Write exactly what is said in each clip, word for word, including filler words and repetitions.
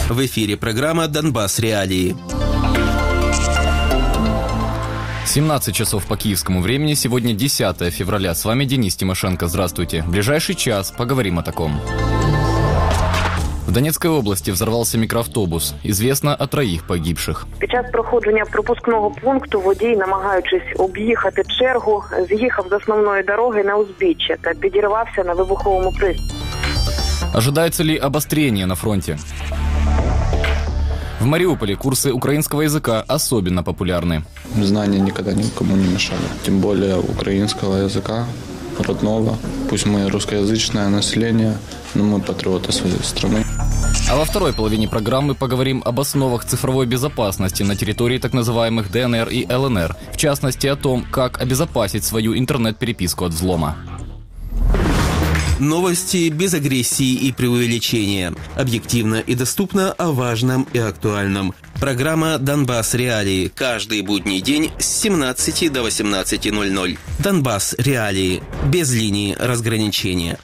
В эфире программа «Донбасс. Реалии». семнадцать часов по киевскому времени. Сегодня десятое февраля. С вами Денис Тимошенко. Здравствуйте. В ближайший час поговорим о таком. В Донецькій області взорвався мікроавтобус. Известно о троїх погибших. Під час проходження пропускного пункту водій, намагаючись об'їхати чергу, з'їхав з основної дороги на узбіччя та підірвався на вибуховому пристрої. Ожидается ли обострение на фронте? В Мариуполе курсы украинского языка особенно популярны. Знания никогда никому не мешали. Тем более украинского языка, родного. Пусть мы русскоязычное население, но мы патриоты своей страны. А во второй половине программы поговорим об основах цифровой безопасности на территории так называемых ДНР и ЛНР. В частности, о том, как обезопасить свою интернет-переписку от взлома. Новости без агрессии и преувеличения. Объективно и доступно о важном и актуальном. Программа «Донбасс. Реалии». Каждый будний день с семнадцати до восемнадцати ноль-ноль. «Донбасс. Реалии». Без линии разграничения.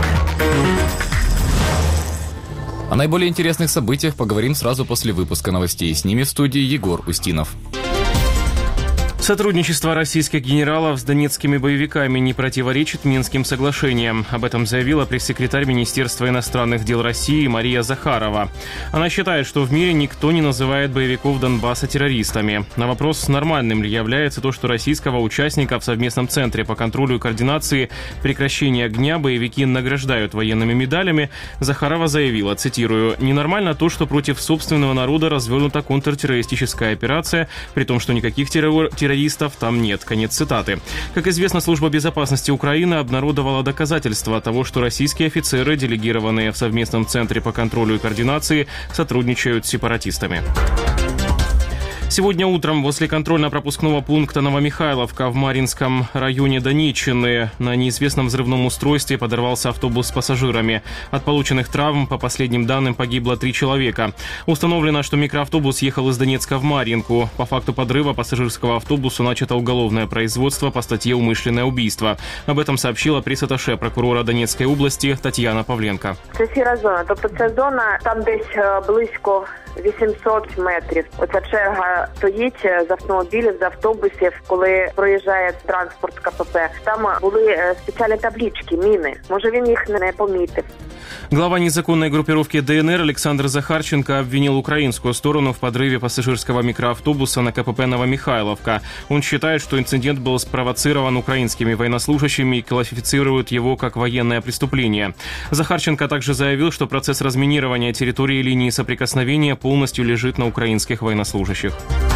О наиболее интересных событиях поговорим сразу после выпуска новостей. С ними в студии Егор Устинов. Сотрудничество российских генералов с донецкими боевиками не противоречит Минским соглашениям. Об этом заявила пресс-секретарь Министерства иностранных дел России Мария Захарова. Она считает, что в мире никто не называет боевиков Донбасса террористами. На вопрос, нормальным ли является то, что российского участника в совместном центре по контролю и координации прекращения огня боевики награждают военными медалями, Захарова заявила, цитирую, «Ненормально то, что против собственного народа развернута контртеррористическая операция, при том, что никаких террор террористов там нет». Конец цитаты. Как известно, Служба безопасности Украины обнародовала доказательства того, что российские офицеры, делегированные в совместном центре по контролю и координации, сотрудничают с сепаратистами. Сегодня утром возле контрольно-пропускного пункта Новомихайловка в Маринском районе Донеччины на неизвестном взрывном устройстве подорвался автобус с пассажирами. От полученных травм, по последним данным, погибло три человека. Установлено, что микроавтобус ехал из Донецка в Марьинку. По факту подрыва пассажирского автобуса начато уголовное производство по статье «Умышленное убийство». Об этом сообщила пресс-атташе прокурора Донецької області Тетяна Павленко. Це сіра зона, тобто це зона, там десь близько вісімсот метрів. Оця черга стоїть з автомобілів, з автобусів, коли проїжджає транспорт КПП. Там були спеціальні таблички, міни. Може, він їх не помітив. Глава незаконной группировки ДНР Александр Захарченко обвинил украинскую сторону в подрыве пассажирского микроавтобуса на КПП Новомихайловка. Он считает, что инцидент был спровоцирован украинскими военнослужащими и квалифицирует его как военное преступление. Захарченко также заявил, что процесс разминирования территории линии соприкосновения полностью лежит на украинских военнослужащих.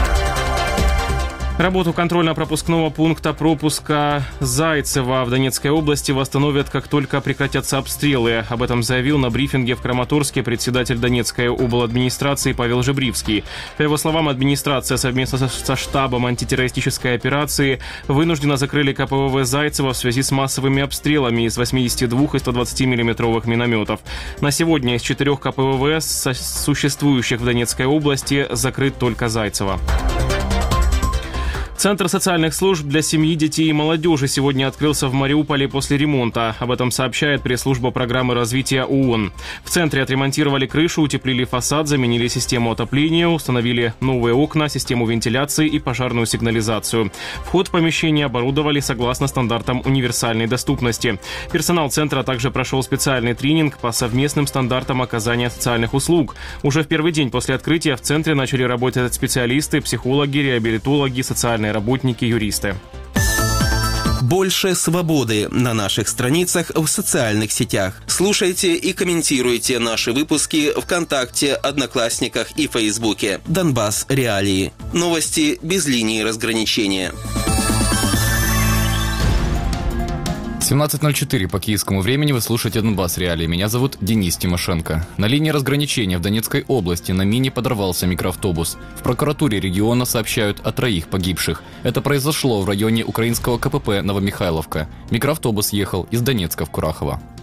Работу контрольно-пропускного пункта пропуска Зайцева в Донецкой области восстановят, как только прекратятся обстрелы. Об этом заявил на брифинге в Краматорске председатель Донецкой обладминистрации Павел Жебривский. По его словам, администрация совместно со штабом антитеррористической операции вынужденно закрыли КПВВ Зайцева в связи с массовыми обстрелами из восьмидесяти двух и ста двадцати миллиметровых минометов. На сегодня из четырех КПВВ, существующих в Донецкой области, закрыт только Зайцево. Центр социальных служб для семьи, детей и молодежи сегодня открылся в Мариуполе после ремонта. Об этом сообщает пресс-служба программы развития ООН. В центре отремонтировали крышу, утеплили фасад, заменили систему отопления, установили новые окна, систему вентиляции и пожарную сигнализацию. Вход в помещение оборудовали согласно стандартам универсальной доступности. Персонал центра также прошел специальный тренинг по совместным стандартам оказания социальных услуг. Уже в первый день после открытия в центре начали работать специалисты, психологи, реабилитологи, социальные работники, юристы. Больше свободы на наших страницах в социальных сетях. Слушайте и комментируйте наши выпуски ВКонтакте, Одноклассниках и Фейсбуке. «Донбасс. Реалии». Новости без линии разграничения. семнадцать ноль четыре по киевскому времени. Вы слушаете «Донбасс. Реалии». Меня зовут Денис Тимошенко. На линии разграничения в Донецкой области на мине подорвался микроавтобус. В прокуратуре региона сообщают о троих погибших. Это произошло в районе украинского КПП Новомихайловка. Микроавтобус ехал из Донецка в Курахово.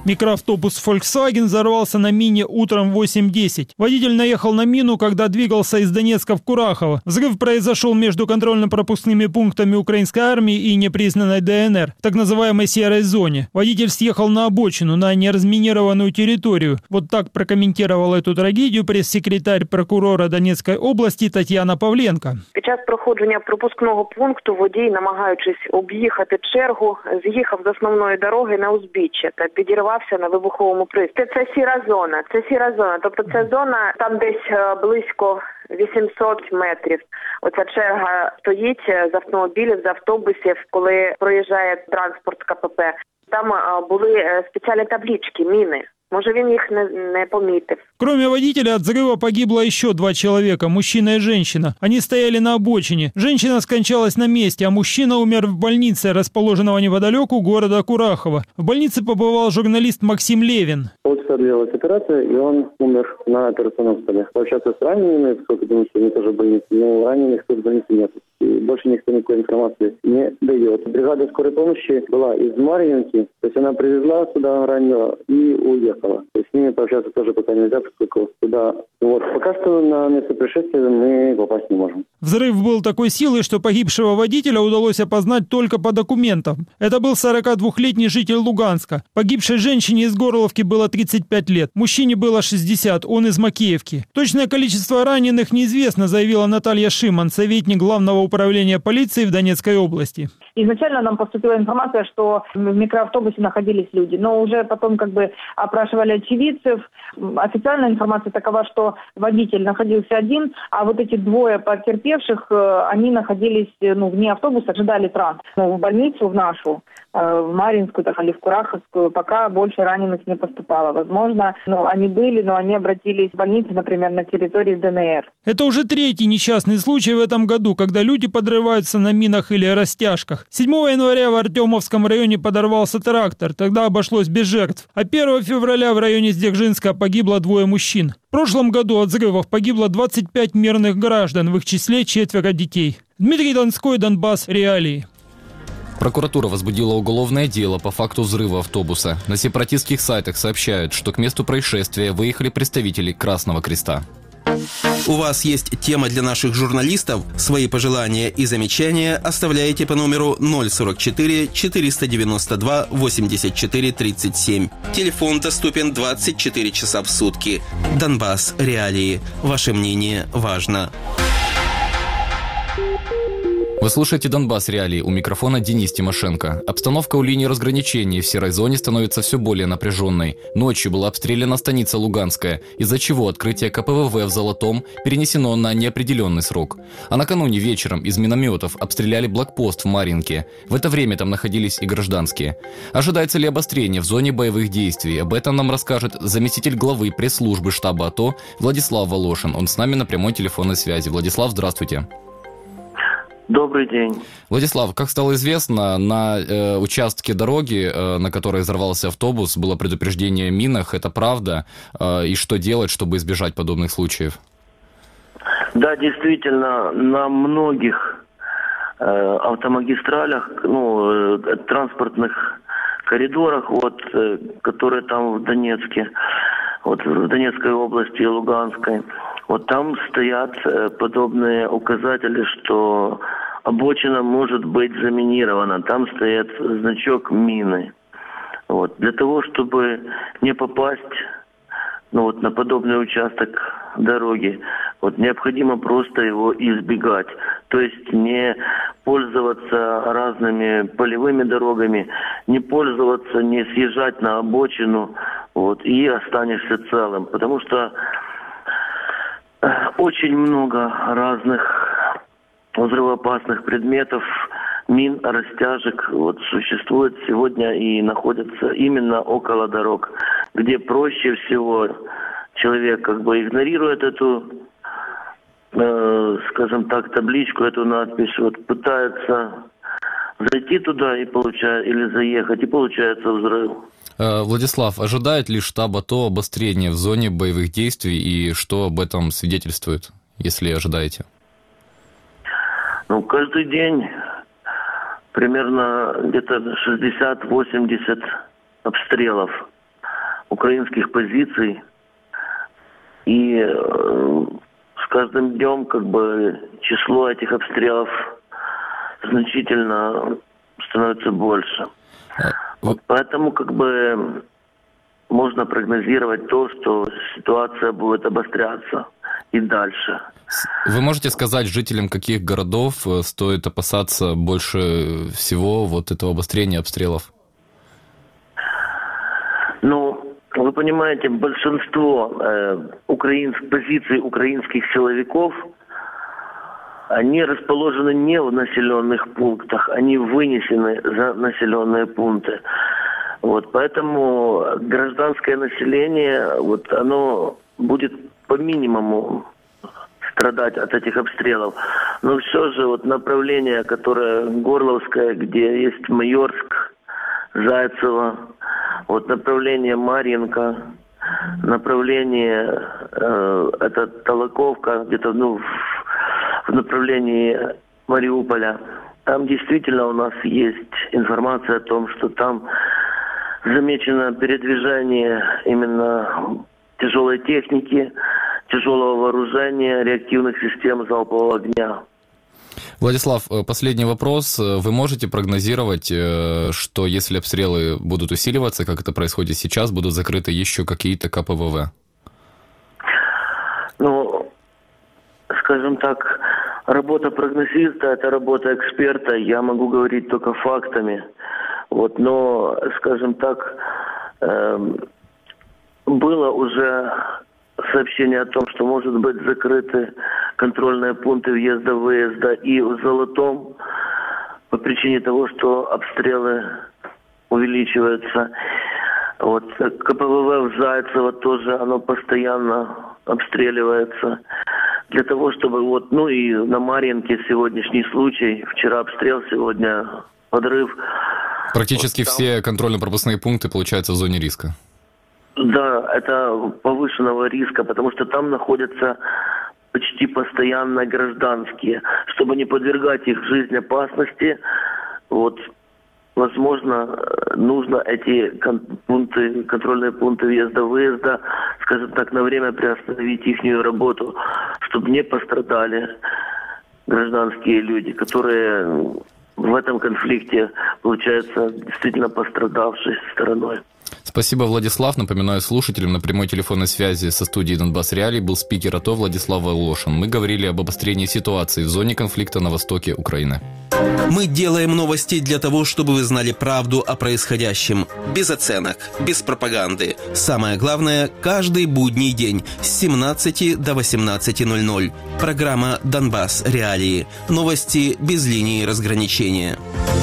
Микроавтобус Volkswagen взорвался на мине утром в восемь десять. Водитель наехал на мину, когда двигался из Донецка в Курахово. Взрыв произошел между контрольно-пропускными пунктами украинской армии и непризнанной ДНР, в так называемой серой зоне. Водитель съехал на обочину, на неразминированную территорию. Вот так прокомментировала эту трагедию пресс-секретарь прокурора Донецької області Тетяна Павленко. Під час проходження пропускного пункту водій, намагаючись об'їхати чергу, з'їхав з основної дороги на узбіччя та підірвався на вибуховому пристрої. Це сіра зона, це сіра зона, тобто це зона там десь близько вісімсот метрів. Оця черга стоїть з автомобілів, з автобусів, коли проїжджає транспорт КПП. Там були спеціальні таблички, міни. Може, він їх не, не помітив. Кроме водителя, от взрыва погибло еще два человека, мужчина и женщина. Они стояли на обочине. Женщина скончалась на месте, а мужчина умер в больнице, расположенного неподалеку города Курахово. В больнице побывал журналист Максим Левин. Полчаса длилась операция, и он умер на операционном столе. Пообщаться с ранеными, сколько думаю, что они тоже в больнице, но раненых тут в больнице нет. И больше никто никакой информации не дает. Бригада скорой помощи была из Марьинки, то есть она привезла сюда раненого и уехала. То есть с ними пообщаться тоже пока нельзя, поскольку туда... Вот. Пока что на место происшествия мы попасть не можем. Взрыв был такой силы, что погибшего водителя удалось опознать только по документам. Это был сорокадвухлетний житель Луганска. Погибшей женщине из Горловки было тридцать пять лет. Мужчине было шестьдесят, он из Макеевки. Точное количество раненых неизвестно, заявила Наталья Шиман, советник Главного управления полиции в Донецкой области. Изначально нам поступила информация, что в микроавтобусе находились люди, но уже потом как бы опрашивали очевидцев. Официальная информация такова, что водитель находился один, а вот эти двое потерпевших, они находились ну, вне автобуса, ожидали транспорт. В больницу, в нашу, в Марьинскую или в Кураховскую, пока больше раненых не поступало. Возможно, ну, они были, но они обратились в больницу, например, на территории ДНР. Это уже третий несчастный случай в этом году, когда люди подрываются на минах или растяжках. седьмого января в Артемовском районе подорвался трактор, тогда обошлось без жертв. А первого февраля в районе Сдержинска погибло двое мужчин. В прошлом году от взрывов погибло двадцать пять мирных граждан, в их числе четверо детей. Дмитрий Донской, Донбасс, реалии. Прокуратура возбудила уголовное дело по факту взрыва автобуса. На сепаратистских сайтах сообщают, что к месту происшествия выехали представители Красного Креста. У вас есть тема для наших журналистов? Свои пожелания и замечания оставляйте по номеру ноль сорок четыре четыреста девяносто два восемьдесят четыре тридцать семь. Телефон доступен двадцать четыре часа в сутки. Донбасс. Реалии. Ваше мнение важно. Вы слушаете «Донбасс. Реалии», у микрофона Денис Тимошенко. Обстановка у линии разграничения в серой зоне становится все более напряженной. Ночью была обстреляна станица Луганская, из-за чего открытие ка пэ вэ вэ в Золотом перенесено на неопределенный срок. А накануне вечером из минометов обстреляли блокпост в Марьинке. В это время там находились и гражданские. Ожидается ли обострение в зоне боевых действий? Об этом нам расскажет заместитель главы пресс-службы штаба АТО Владислав Волошин. Он с нами на прямой телефонной связи. Владислав, здравствуйте. Добрый день. Владислав, как стало известно, на э, участке дороги, э, на которой взорвался автобус, было предупреждение о минах. Это правда? Э, и что делать, чтобы избежать подобных случаев? Да, действительно, на многих э, автомагистралях, ну, э, транспортных коридорах, вот, э, которые там в Донецке, вот в Донецкой области и Луганской, вот там стоят э, подобные указатели, что обочина может быть заминирована. Там стоит значок мины. Вот. Для того, чтобы не попасть ну, вот, на подобный участок дороги, вот, необходимо просто его избегать. То есть не пользоваться разными полевыми дорогами, не пользоваться, не съезжать на обочину, вот, и останешься целым. Потому что очень много разных взрывоопасных предметов, мин, растяжек вот, существует сегодня и находятся именно около дорог, где проще всего человек как бы игнорирует эту, э, скажем так, табличку, эту надпись, вот, пытается зайти туда и получает, или заехать, и получается взрыв. Владислав, ожидает ли штаб АТО обострения в зоне боевых действий и что об этом свидетельствует, если ожидаете? Ну, каждый день примерно где-то шестьдесят-восемьдесят обстрелов. украинских позиций. И э, с каждым днем как бы число этих обстрелов значительно становится больше. Вот поэтому как бы можно прогнозировать то, что ситуация будет обостряться и дальше. Вы можете сказать жителям, каких городов стоит опасаться больше всего вот этого обострения обстрелов? Ну, вы понимаете, большинство э, украинских позиций украинских силовиков, они расположены не в населенных пунктах, они вынесены за населенные пункты. Вот, поэтому гражданское население, вот, оно будет по минимуму страдать от этих обстрелов. Но все же вот направление, которое Горловское, где есть Майорск, Зайцево, вот направление Марьинка, направление э, это Толоковка, где-то ну, в, в направлении Мариуполя. Там действительно у нас есть информация о том, что там замечено передвижение именно тяжелой техники, тяжелого вооружения, реактивных систем залпового огня. Владислав, последний вопрос. Вы можете прогнозировать, что если обстрелы будут усиливаться, как это происходит сейчас, будут закрыты еще какие-то ка пэ вэ вэ? Ну, скажем так, работа прогнозиста – это работа эксперта. Я могу говорить только фактами. Вот, но, скажем так, э, было уже сообщение о том, что, может быть, закрыты контрольные пункты въезда-выезда и в Золотом по причине того, что обстрелы увеличиваются. Вот, ка пэ вэ вэ в Зайцево тоже, оно постоянно обстреливается. Для того, чтобы вот, ну и на Марьинке сегодняшний случай, вчера обстрел, сегодня подрыв. Практически вот там все контрольно-пропускные пункты, получается, в зоне риска. Да, это повышенного риска, потому что там находятся почти постоянно гражданские. Чтобы не подвергать их жизни опасности, вот, возможно, нужно эти кон- пункты, контрольные пункты въезда-выезда, скажем так, на время приостановить их работу, чтобы не пострадали гражданские люди, которые в этом конфликте, получается, действительно пострадавшей стороной. Спасибо, Владислав. Напоминаю слушателям, на прямой телефонной связи со студией «Донбасс Реалии» был спикер АТО Владислав Волошин. Мы говорили об обострении ситуации в зоне конфликта на востоке Украины. Мы делаем новости для того, чтобы вы знали правду о происходящем. Без оценок, без пропаганды. Самое главное, каждый будний день с семнадцати до восемнадцати ноль ноль. Программа «Донбасс Реалии». Новости без линии разграничения.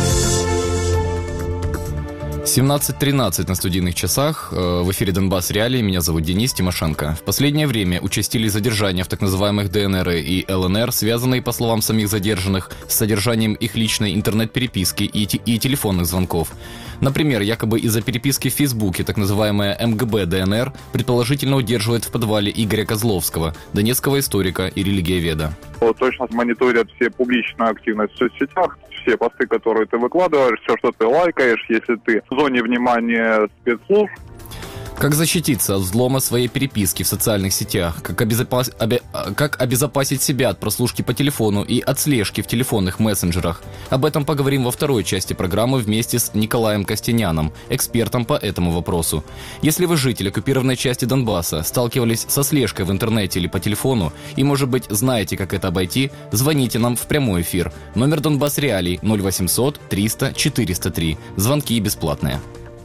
семнадцать тринадцать на студийных часах. В эфире «Донбасс Реалии». Меня зовут Денис Тимошенко. В последнее время участились задержания в так называемых дэ эн эр и эл эн эр, связанные, по словам самих задержанных, с содержанием их личной интернет-переписки и, те- и телефонных звонков. Например, якобы из-за переписки в Фейсбуке так называемая эм гэ бэ дэ эн эр предположительно удерживает в подвале Игоря Козловского, донецкого историка и религиоведа. Точно мониторят все публичную активность в соцсетях, все посты, которые ты выкладываешь, все, что ты лайкаешь, если ты в зоне внимания спецслужб. Как защититься от взлома своей переписки в социальных сетях? Как, обезопас... обе... как обезопасить себя от прослушки по телефону и от слежки в телефонных мессенджерах? Об этом поговорим во второй части программы вместе с Николаем Костяняном, экспертом по этому вопросу. Если вы житель оккупированной части Донбасса, сталкивались со слежкой в интернете или по телефону и, может быть, знаете, как это обойти, звоните нам в прямой эфир. Номер Донбасс Реалий ноль восемьсот триста четыреста три. Звонки бесплатные.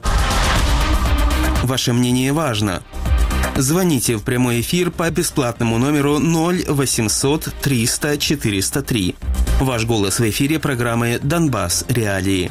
Ваше мнение важно. Звоните в прямой эфир по бесплатному номеру ноль восемьсот триста четыреста три. Ваш голос в эфире программы «Донбасс Реалии».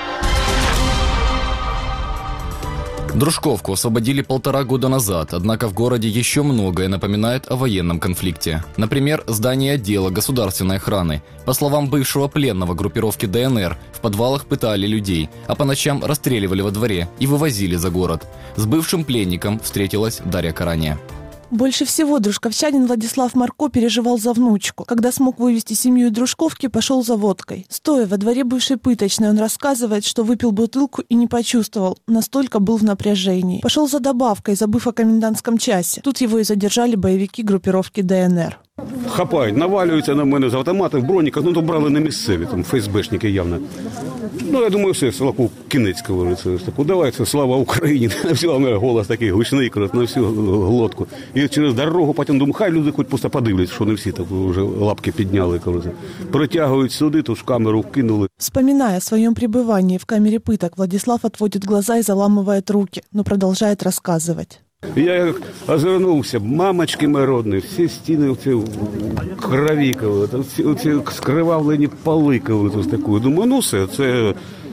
Дружковку освободили полтора года назад, однако в городе еще многое напоминает о военном конфликте. Например, здание отдела государственной охраны. По словам бывшего пленного группировки дэ эн эр, в подвалах пытали людей, а по ночам расстреливали во дворе и вывозили за город. С бывшим пленником встретилась Дарья Карания. Больше всего дружковчанин Владислав Марко переживал за внучку. Когда смог вывести семью из Дружковки, пошел за водкой. Стоя во дворе бывшей пыточной, он рассказывает, что выпил бутылку и не почувствовал. Настолько был в напряжении. Пошел за добавкой, забыв о комендантском часе. Тут его и задержали боевики группировки ДНР. Хапають, навалюються на мене з автоматів, броніках, ну то брали на місцеві, там ФСБшники явно. Ну, я думаю, все, Славку кінець, говориться. Давай, це слава Україні. Все, у мене голос такий гучний, на всю глотку. І через дорогу потім думаю, хай люди хоч просто подивляться, що не всі так вже лапки підняли, говориться. Притягують сюди, то ж камеру кинули. Вспоминая о своем пребывании в камере пыток, Владислав отводит глаза и заламывает руки, но продолжает рассказывать. Я як озирнувся, мамочки мої родні, всі стіни оці в крові, оці, оці скривавлені поли, ось таку. Думаю, ну все, це...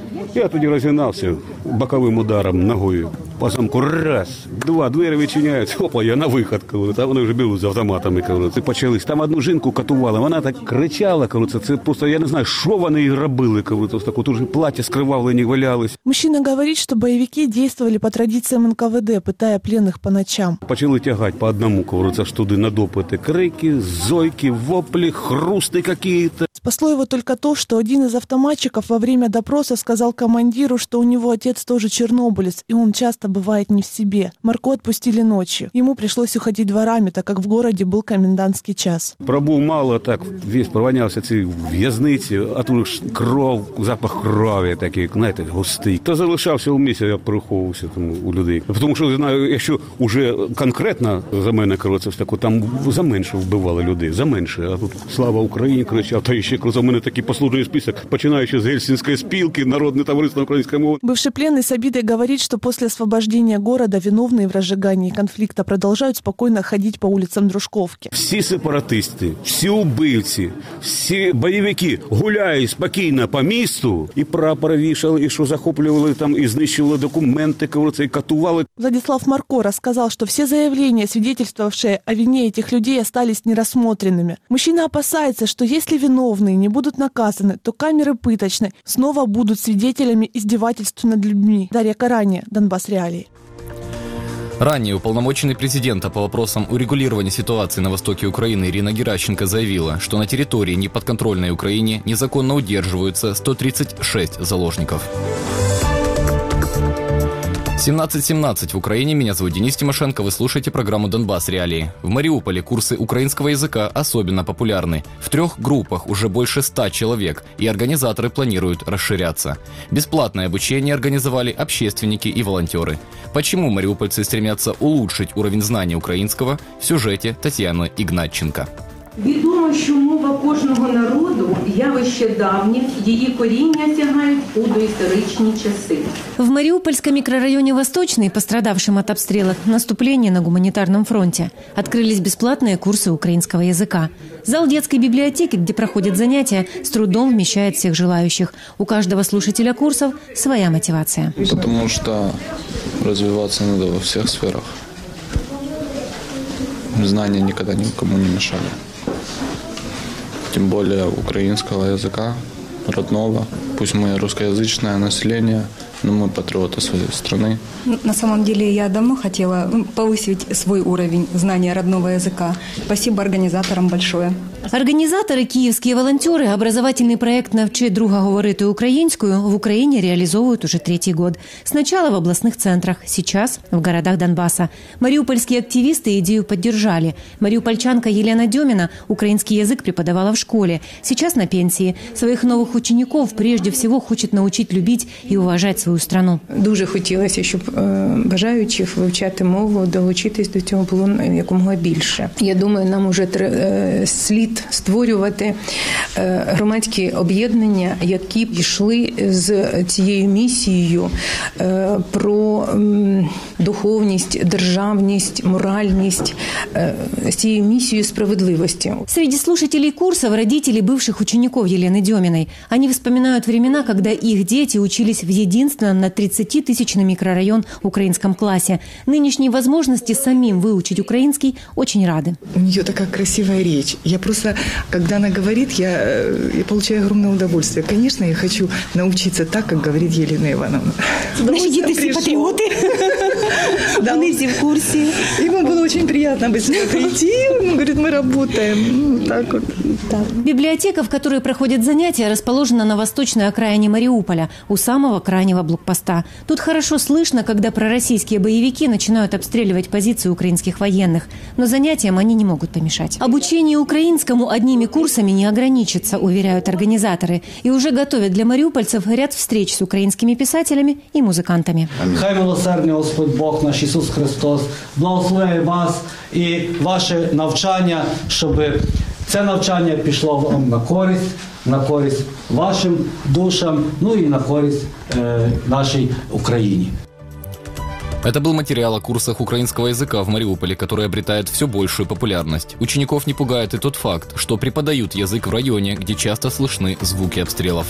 Я тоді розігнався боковим ударом ногою. По замку раз, два, двері відчиняються, опа, я на вихід, там вони вже були з автоматами, це почались. Там одну жінку катували, вона так кричала, це просто, я не знаю, що вони їй робили, тут вже плаття скривавлені валялись. Мужчина говорит, что боевики действовали по традициям эн ка вэ дэ, пытая пленных по ночам. Почали тягати по одному, кажется, ж туди на допити. Крики, зойки, вопли, хрусти какие-то. Спасло его только то, что один из автоматчиков во время допроса сказал командиру, что у него отец тоже чернобылец, и он часто бывает не в себе. Марко отпустили ночью. Ему пришлось уходить дворами, так как в городе был комендантский час. Пробув мало, так весь провонявся ці в'язниці, а тут кров, запах крові такий, знаєте, густий. Та залишався у місці, я переховувався там у людей. Тому що, знаю, якщо вже конкретно за мене, коротше, там за менше вбивали людей, за менше. А тут слава Україні кричав, та ще, коротше, у мене такий послужний список, починаючи з Гельсінської спілки, Народне товариство української мови. Бывший пленный с обидой говорит, что после освобождения города виновные в разжигании конфликта продолжают спокойно ходить по улицам Дружковки. Всі сепаратисти, всі убивці, всі бойовики гуляють спокійно по місту, і прапори вішали, і що захоплювали там, і знищували документи, і катували. Владислав Марко рассказал, что все заявления, свидетельствовавшие о вине этих людей, остались нерассмотренными. Мужчина опасается, что если виновные не будут наказаны, то камеры пыточной снова будут свидетелями издевательств над людьми. Дарья Каранья, Донбасс Реалии. Ранее уполномоченный президента по вопросам урегулирования ситуации на востоке Украины Ирина Геращенко заявила, что на территории, неподконтрольной Украине, незаконно удерживаются сто тридцать шесть заложников. семнадцать семнадцать в Украине. Меня зовут Денис Тимошенко. Вы слушаете программу «Донбасс Реалии». В Мариуполе курсы украинского языка особенно популярны. В трех группах уже больше ста человек, и организаторы планируют расширяться. Бесплатное обучение организовали общественники и волонтеры. Почему мариупольцы стремятся улучшить уровень знания украинского, в сюжете Татьяны Игнатченко. Відомо, що мова кожного народу – явище давнє, її коріння сягають у доісторичні часи. В Мариупольском микрорайоне Восточный, пострадавшем от обстрелов, наступления на гуманитарном фронте, открылись бесплатные курсы украинского языка. Зал детской библиотеки, где проходят занятия, с трудом вмещает всех желающих. У каждого слушателя курсов своя мотивация. Потому что развиваться надо во всех сферах. Знания никогда никому не мешали. Тем более украинского языка, родного. Пусть мы русскоязычное население, но мы патриоты своей страны. На самом деле я давно хотела повысить свой уровень знания родного языка. Спасибо организаторам большое. Організатори, київські волонтери, образовательний проект «Навчи друга говорити українською» в Украине реализовывают уже третий год. Сначала в областных центрах, сейчас в городах Донбасса. Мариупольские активисты идею поддержали. Мариупольчанка Елена Демина украинский язык преподавала в школе. Сейчас на пенсии. Своих новых учеников прежде всего хочет научить любить и уважать свою страну. Дуже хотілося, щоб бажаючих вивчати мову, долучитись до цього було якомога більше. Я думаю, нам уже слід створювати громадські об'єднання, які б йшли з цією місією про духовність, державність, моральність, з цією миссией справедливости. Среди слушателей курсов родители бывших учеников Елены Деминой. Они вспоминают времена, когда их дети учились в единственном на тридцатитысячный микрорайон украинском классе. Нынешней возможности самим выучить украинский очень рады. У нее такая красивая речь. Я просто, когда она говорит, я, я получаю огромное удовольствие. Конечно, я хочу научиться так, как говорит Елена Ивановна. Наши дети все патриоты. Они все в курсе. И мы будем очень приятно бы сюда прийти. Он говорит, мы работаем. Так вот. Так. Библиотека, в которой проходят занятия, расположена на восточной окраине Мариуполя, у самого крайнего блокпоста. Тут хорошо слышно, когда пророссийские боевики начинают обстреливать позиции украинских военных. Но занятиям они не могут помешать. Обучение украинскому одними курсами не ограничится, уверяют организаторы. И уже готовят для мариупольцев ряд встреч с украинскими писателями и музыкантами. Хай милосердний Господь Бог наш Ісус Христос благословляє вас і ваше навчання, щоб це навчання пішло вам на користь, на користь вашим душам, ну и на користь э, нашей Украине. Это был материал о курсах украинского языка в Мариуполе, который обретает все большую популярность. Учеников не пугает и тот факт, что преподают язык в районе, где часто слышны звуки обстрелов.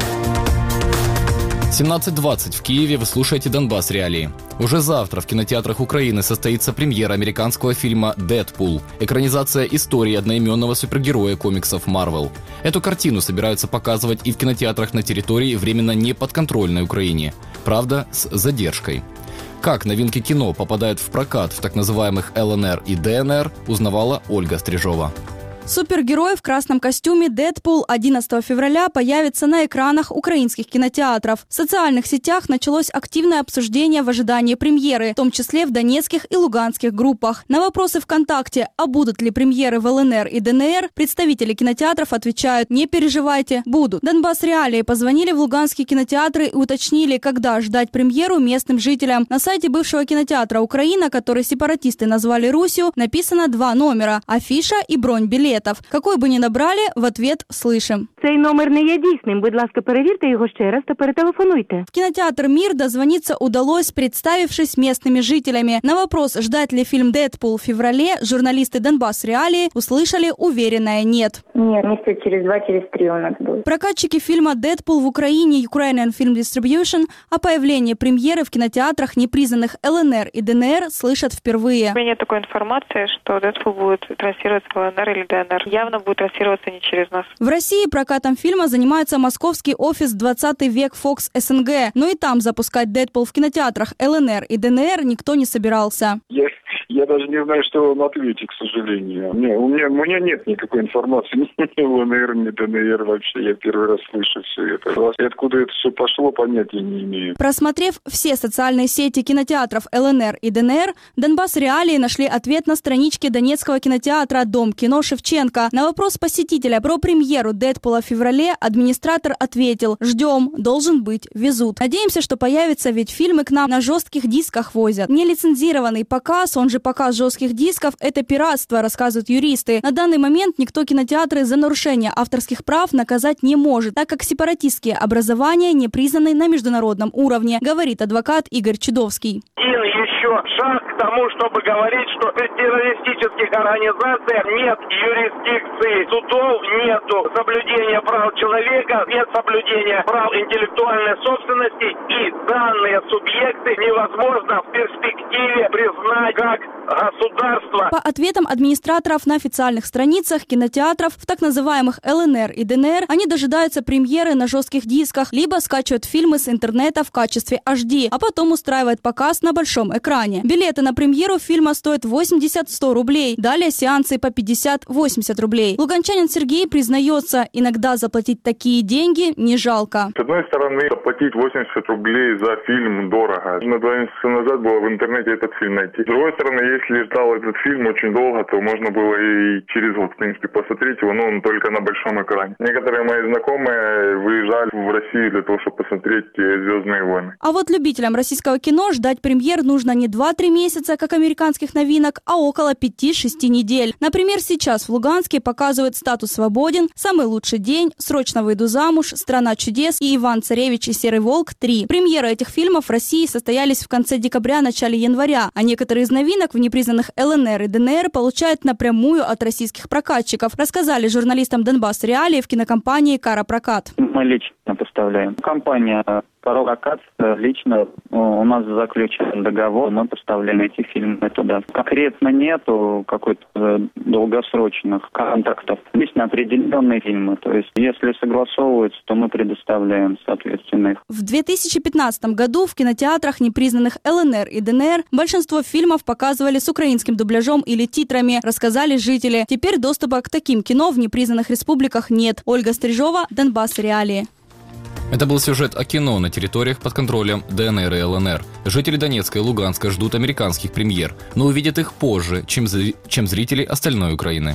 семнадцать двадцать в Киеве вы слушаете «Донбасс. Реалии». Уже завтра в кинотеатрах Украины состоится премьера американского фильма «Дэдпул» – экранизация истории одноименного супергероя комиксов Marvel. Эту картину собираются показывать и в кинотеатрах на территории, временно не подконтрольной Украине. Правда, с задержкой. Как новинки кино попадают в прокат в так называемых эл эн эр и дэ эн эр, узнавала Ольга Стрижова. Супергерой в красном костюме Дэдпул одиннадцатого февраля появится на экранах украинских кинотеатров. В социальных сетях началось активное обсуждение в ожидании премьеры, в том числе в донецких и луганских группах. На вопросы ВКонтакте, а будут ли премьеры в эл эн эр и дэ эн эр, представители кинотеатров отвечают: не переживайте, будут. «Донбасс. Реалии» позвонили в луганские кинотеатры и уточнили, когда ждать премьеру местным жителям. На сайте бывшего кинотеатра «Украина», который сепаратисты назвали «Русью», написано два номера – афиша и бронь билета. Какой бы ни набрали, в ответ слышим: цей номер не є дійсним. Будь ласка, перевірте його ще раз та перетелефонуйте. В кинотеатр «Мир» дозвониться удалось, представившись местными жителями. На вопрос, ждать ли фильм «Дэдпул» в феврале, журналисты «Донбасс. Реалии» услышали уверенное «нет». Нет, месяца через два, через три у нас будет. Прокатчики фильма «Дэдпул» в Украине, Ukrainian Film Distribution, о появлении премьеры в кинотеатрах непризнанных эл эн эр и дэ эн эр слышат впервые. У меня нет такой информации, что «Дэдпул» будет транслироваться в эл эн эр или дэ эн эр. Явно будет транслироваться не через нас. В России прокатом фильма занимается московский офис «двадцатый век Fox эс эн гэ». Но и там запускать «Дэдпул» в кинотеатрах эл эн эр и дэ эн эр никто не собирался. Я, я даже не знаю, что вам ответить, к сожалению. Не, у, меня, у меня нет никакой информации ни эл эн эр, ни дэ эн эр вообще. Я первый раз слышу все это. И откуда это все пошло, понятия не имею. Просмотрев все социальные сети кинотеатров эл эн эр и дэ эн эр, «Донбасс. Реалии» нашли ответ на страничке донецкого кинотеатра «Дом кино Шевченко». На вопрос посетителя про премьеру «Дэдпула» в феврале администратор ответил: ждем, должен быть, везут. Надеемся, что появится, ведь фильмы к нам на жестких дисках возят. Нелицензированный показ, он же показ жестких дисков, это пиратство, рассказывают юристы. На данный момент никто кинотеатры за нарушение авторских прав наказать не может, так как сепаратистские образования не признаны на международном уровне, говорит адвокат Игорь Чудовский. Один еще шаг к тому, чтобы говорить, что при террористических организациях нет юрисдикции, судов нету, соблюдения прав человека, нет соблюдения прав интеллектуальной собственности, и данные субъекты невозможно в перспективе признать как государство. По ответам администраторов на официальных страницах кинотеатров в так называемых эл эн эр и дэ эн эр они дожидаются премьеры на жестких дисках, либо скачивают фильмы с интернета в качестве эйч ди, а потом устраивают показ на большом экране. Билеты на премьеру фильма стоят восемьдесят-сто рублей, далее сеансы по пятьдесят-восемьдесят рублей. Луганчанин Сергей признается, иногда заплатить такие деньги не жалко. С одной стороны, заплатить восемьдесят рублей за фильм дорого. На два месяца назад было в интернете этот фильм найти. С другой стороны, если ждал этот фильм очень долго, то можно было и через год, в принципе, посмотреть его, но он только на большом экране. Некоторые мои знакомые выезжали в Россию для того, чтобы посмотреть «Звездные войны». А вот любителям российского кино ждать премьер нужно не два-три месяца, как американских новинок, а около пяти-шести недель. Например, сейчас в Луганске показывают «Статус свободен», «Самый лучший день», «Срочно выйду замуж», «Страна чудес» и «Иван Царевич и Серый волк три». Премьеры этих фильмов в России состоялись в конце декабря, начале января, а некоторые из новинок в непризнанных эл эн эр и дэ эн эр получают напрямую от российских прокатчиков, рассказали журналистам «Донбасс. Реалии» в кинокомпании «Кара Прокат». Мы лечим поставляем. Компания «Прокат» лично у нас заключен договор, мы поставляем эти фильмы туда. Конкретно нету какой-то долгосрочных контактов. Есть определенные фильмы, то есть если согласовываются, то мы предоставляем соответственно их. В две тысячи пятнадцатом году в кинотеатрах непризнанных эл эн эр и дэ эн эр большинство фильмов показывали с украинским дубляжом или титрами, рассказали жители. Теперь доступа к таким кино в непризнанных республиках нет. Ольга Стрижова, Донбасс Реалии. Это был сюжет о кино на территориях под контролем дэ эн эр и эл эн эр. Жители Донецка и Луганска ждут американских премьер, но увидят их позже, чем, зри... чем зрители остальной Украины.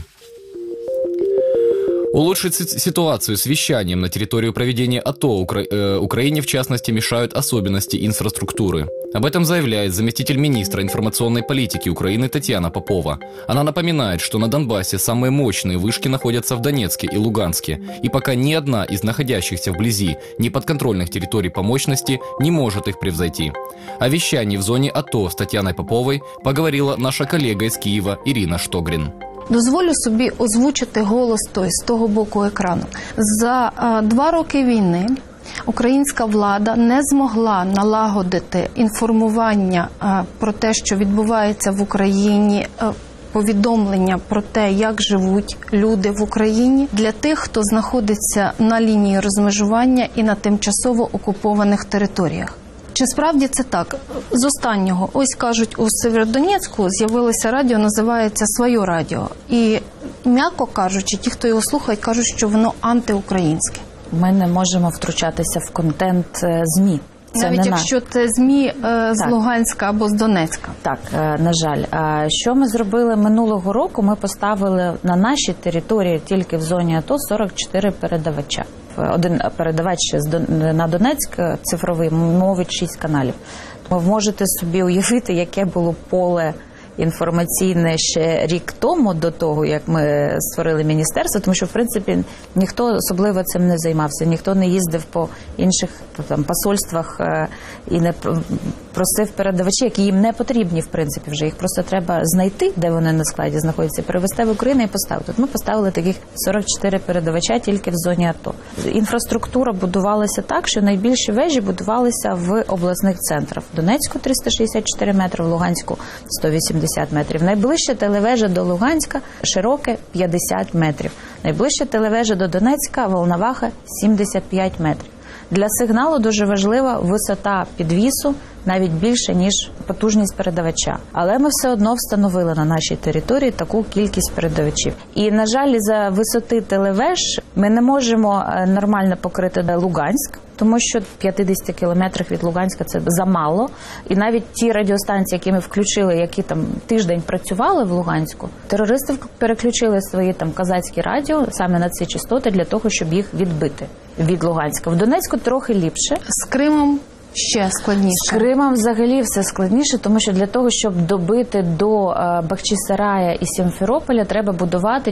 Улучшить ситуацию с вещанием на территорию проведения АТО Укра... э, Украине, в частности, мешают особенности инфраструктуры. Об этом заявляет заместитель министра информационной политики Украины Татьяна Попова. Она напоминает, что на Донбассе самые мощные вышки находятся в Донецке и Луганске, и пока ни одна из находящихся вблизи неподконтрольных территорий по мощности не может их превзойти. О вещании в зоне АТО с Татьяной Поповой поговорила наша коллега из Киева Ирина Штогрин. Дозволю собі озвучити голос той з того боку екрану. За а, два роки війни українська влада не змогла налагодити інформування а, про те, що відбувається в Україні, а, повідомлення про те, як живуть люди в Україні для тих, хто знаходиться на лінії розмежування і на тимчасово окупованих територіях. Чи справді це так? З останнього, ось кажуть, у Сєвєродонецьку з'явилося радіо, називається «Своє радіо». І, м'яко кажучи, ті, хто його слухають, кажуть, що воно антиукраїнське. Ми не можемо втручатися в контент ЗМІ. Це навіть якщо на... це ЗМІ е, з так. Луганська або з Донецька. Так, е, на жаль. А що ми зробили минулого року? Ми поставили на нашій території тільки в зоні АТО сорок чотири передавача. Один передавач на Донецьк цифровий мовить шість каналів. Ви можете собі уявити, яке було поле інформаційне ще рік тому, до того, як ми створили міністерство, тому що, в принципі, ніхто особливо цим не займався, ніхто не їздив по інших там, посольствах і не просив передавачі, які їм не потрібні, в принципі, вже. Їх просто треба знайти, де вони на складі знаходяться, перевести в Україну і поставити. От ми поставили таких сорок чотири передавача тільки в зоні АТО. Інфраструктура будувалася так, що найбільші вежі будувалися в обласних центрах. В Донецьку триста шістдесят чотири метри, в Луганську сто вісімдесят метрів. Найближча телевежа до Луганська широке п'ятдесят метрів. Найближча телевежа до Донецька Волноваха сімдесят п'ять метрів. Для сигналу дуже важлива висота підвісу, навіть більше, ніж потужність передавача. Але ми все одно встановили на нашій території таку кількість передавачів. І, на жаль, за висоти телевеж ми не можемо нормально покрити Луганськ, тому що в п'ятдесят кілометрах від Луганська це замало. І навіть ті радіостанції, які ми включили, які там тиждень працювали в Луганську, терористи переключили свої там казацькі радіо саме на ці частоти для того, щоб їх відбити від Луганська. В Донецьку трохи ліпше. З Кримом ще складніше. З Кримом взагалі все складніше, тому що для того, щоб добити до Бахчисарая і Сімферополя, треба будувати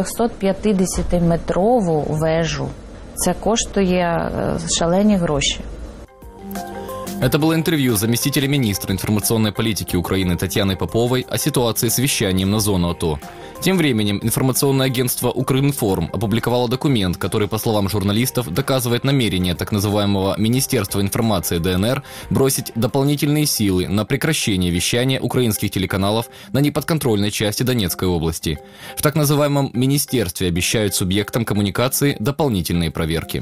чотирьохсотп'ятдесятиметрову вежу. Це коштує шалені гроші. Это было интервью заместителя министра информационной политики Украины Татьяны Поповой о ситуации с вещанием на зону АТО. Тем временем информационное агентство «Укринформ» опубликовало документ, который, по словам журналистов, доказывает намерение так называемого Министерства информации дэ эн эр бросить дополнительные силы на прекращение вещания украинских телеканалов на неподконтрольной части Донецкой области. В так называемом министерстве обещают субъектам коммуникации дополнительные проверки.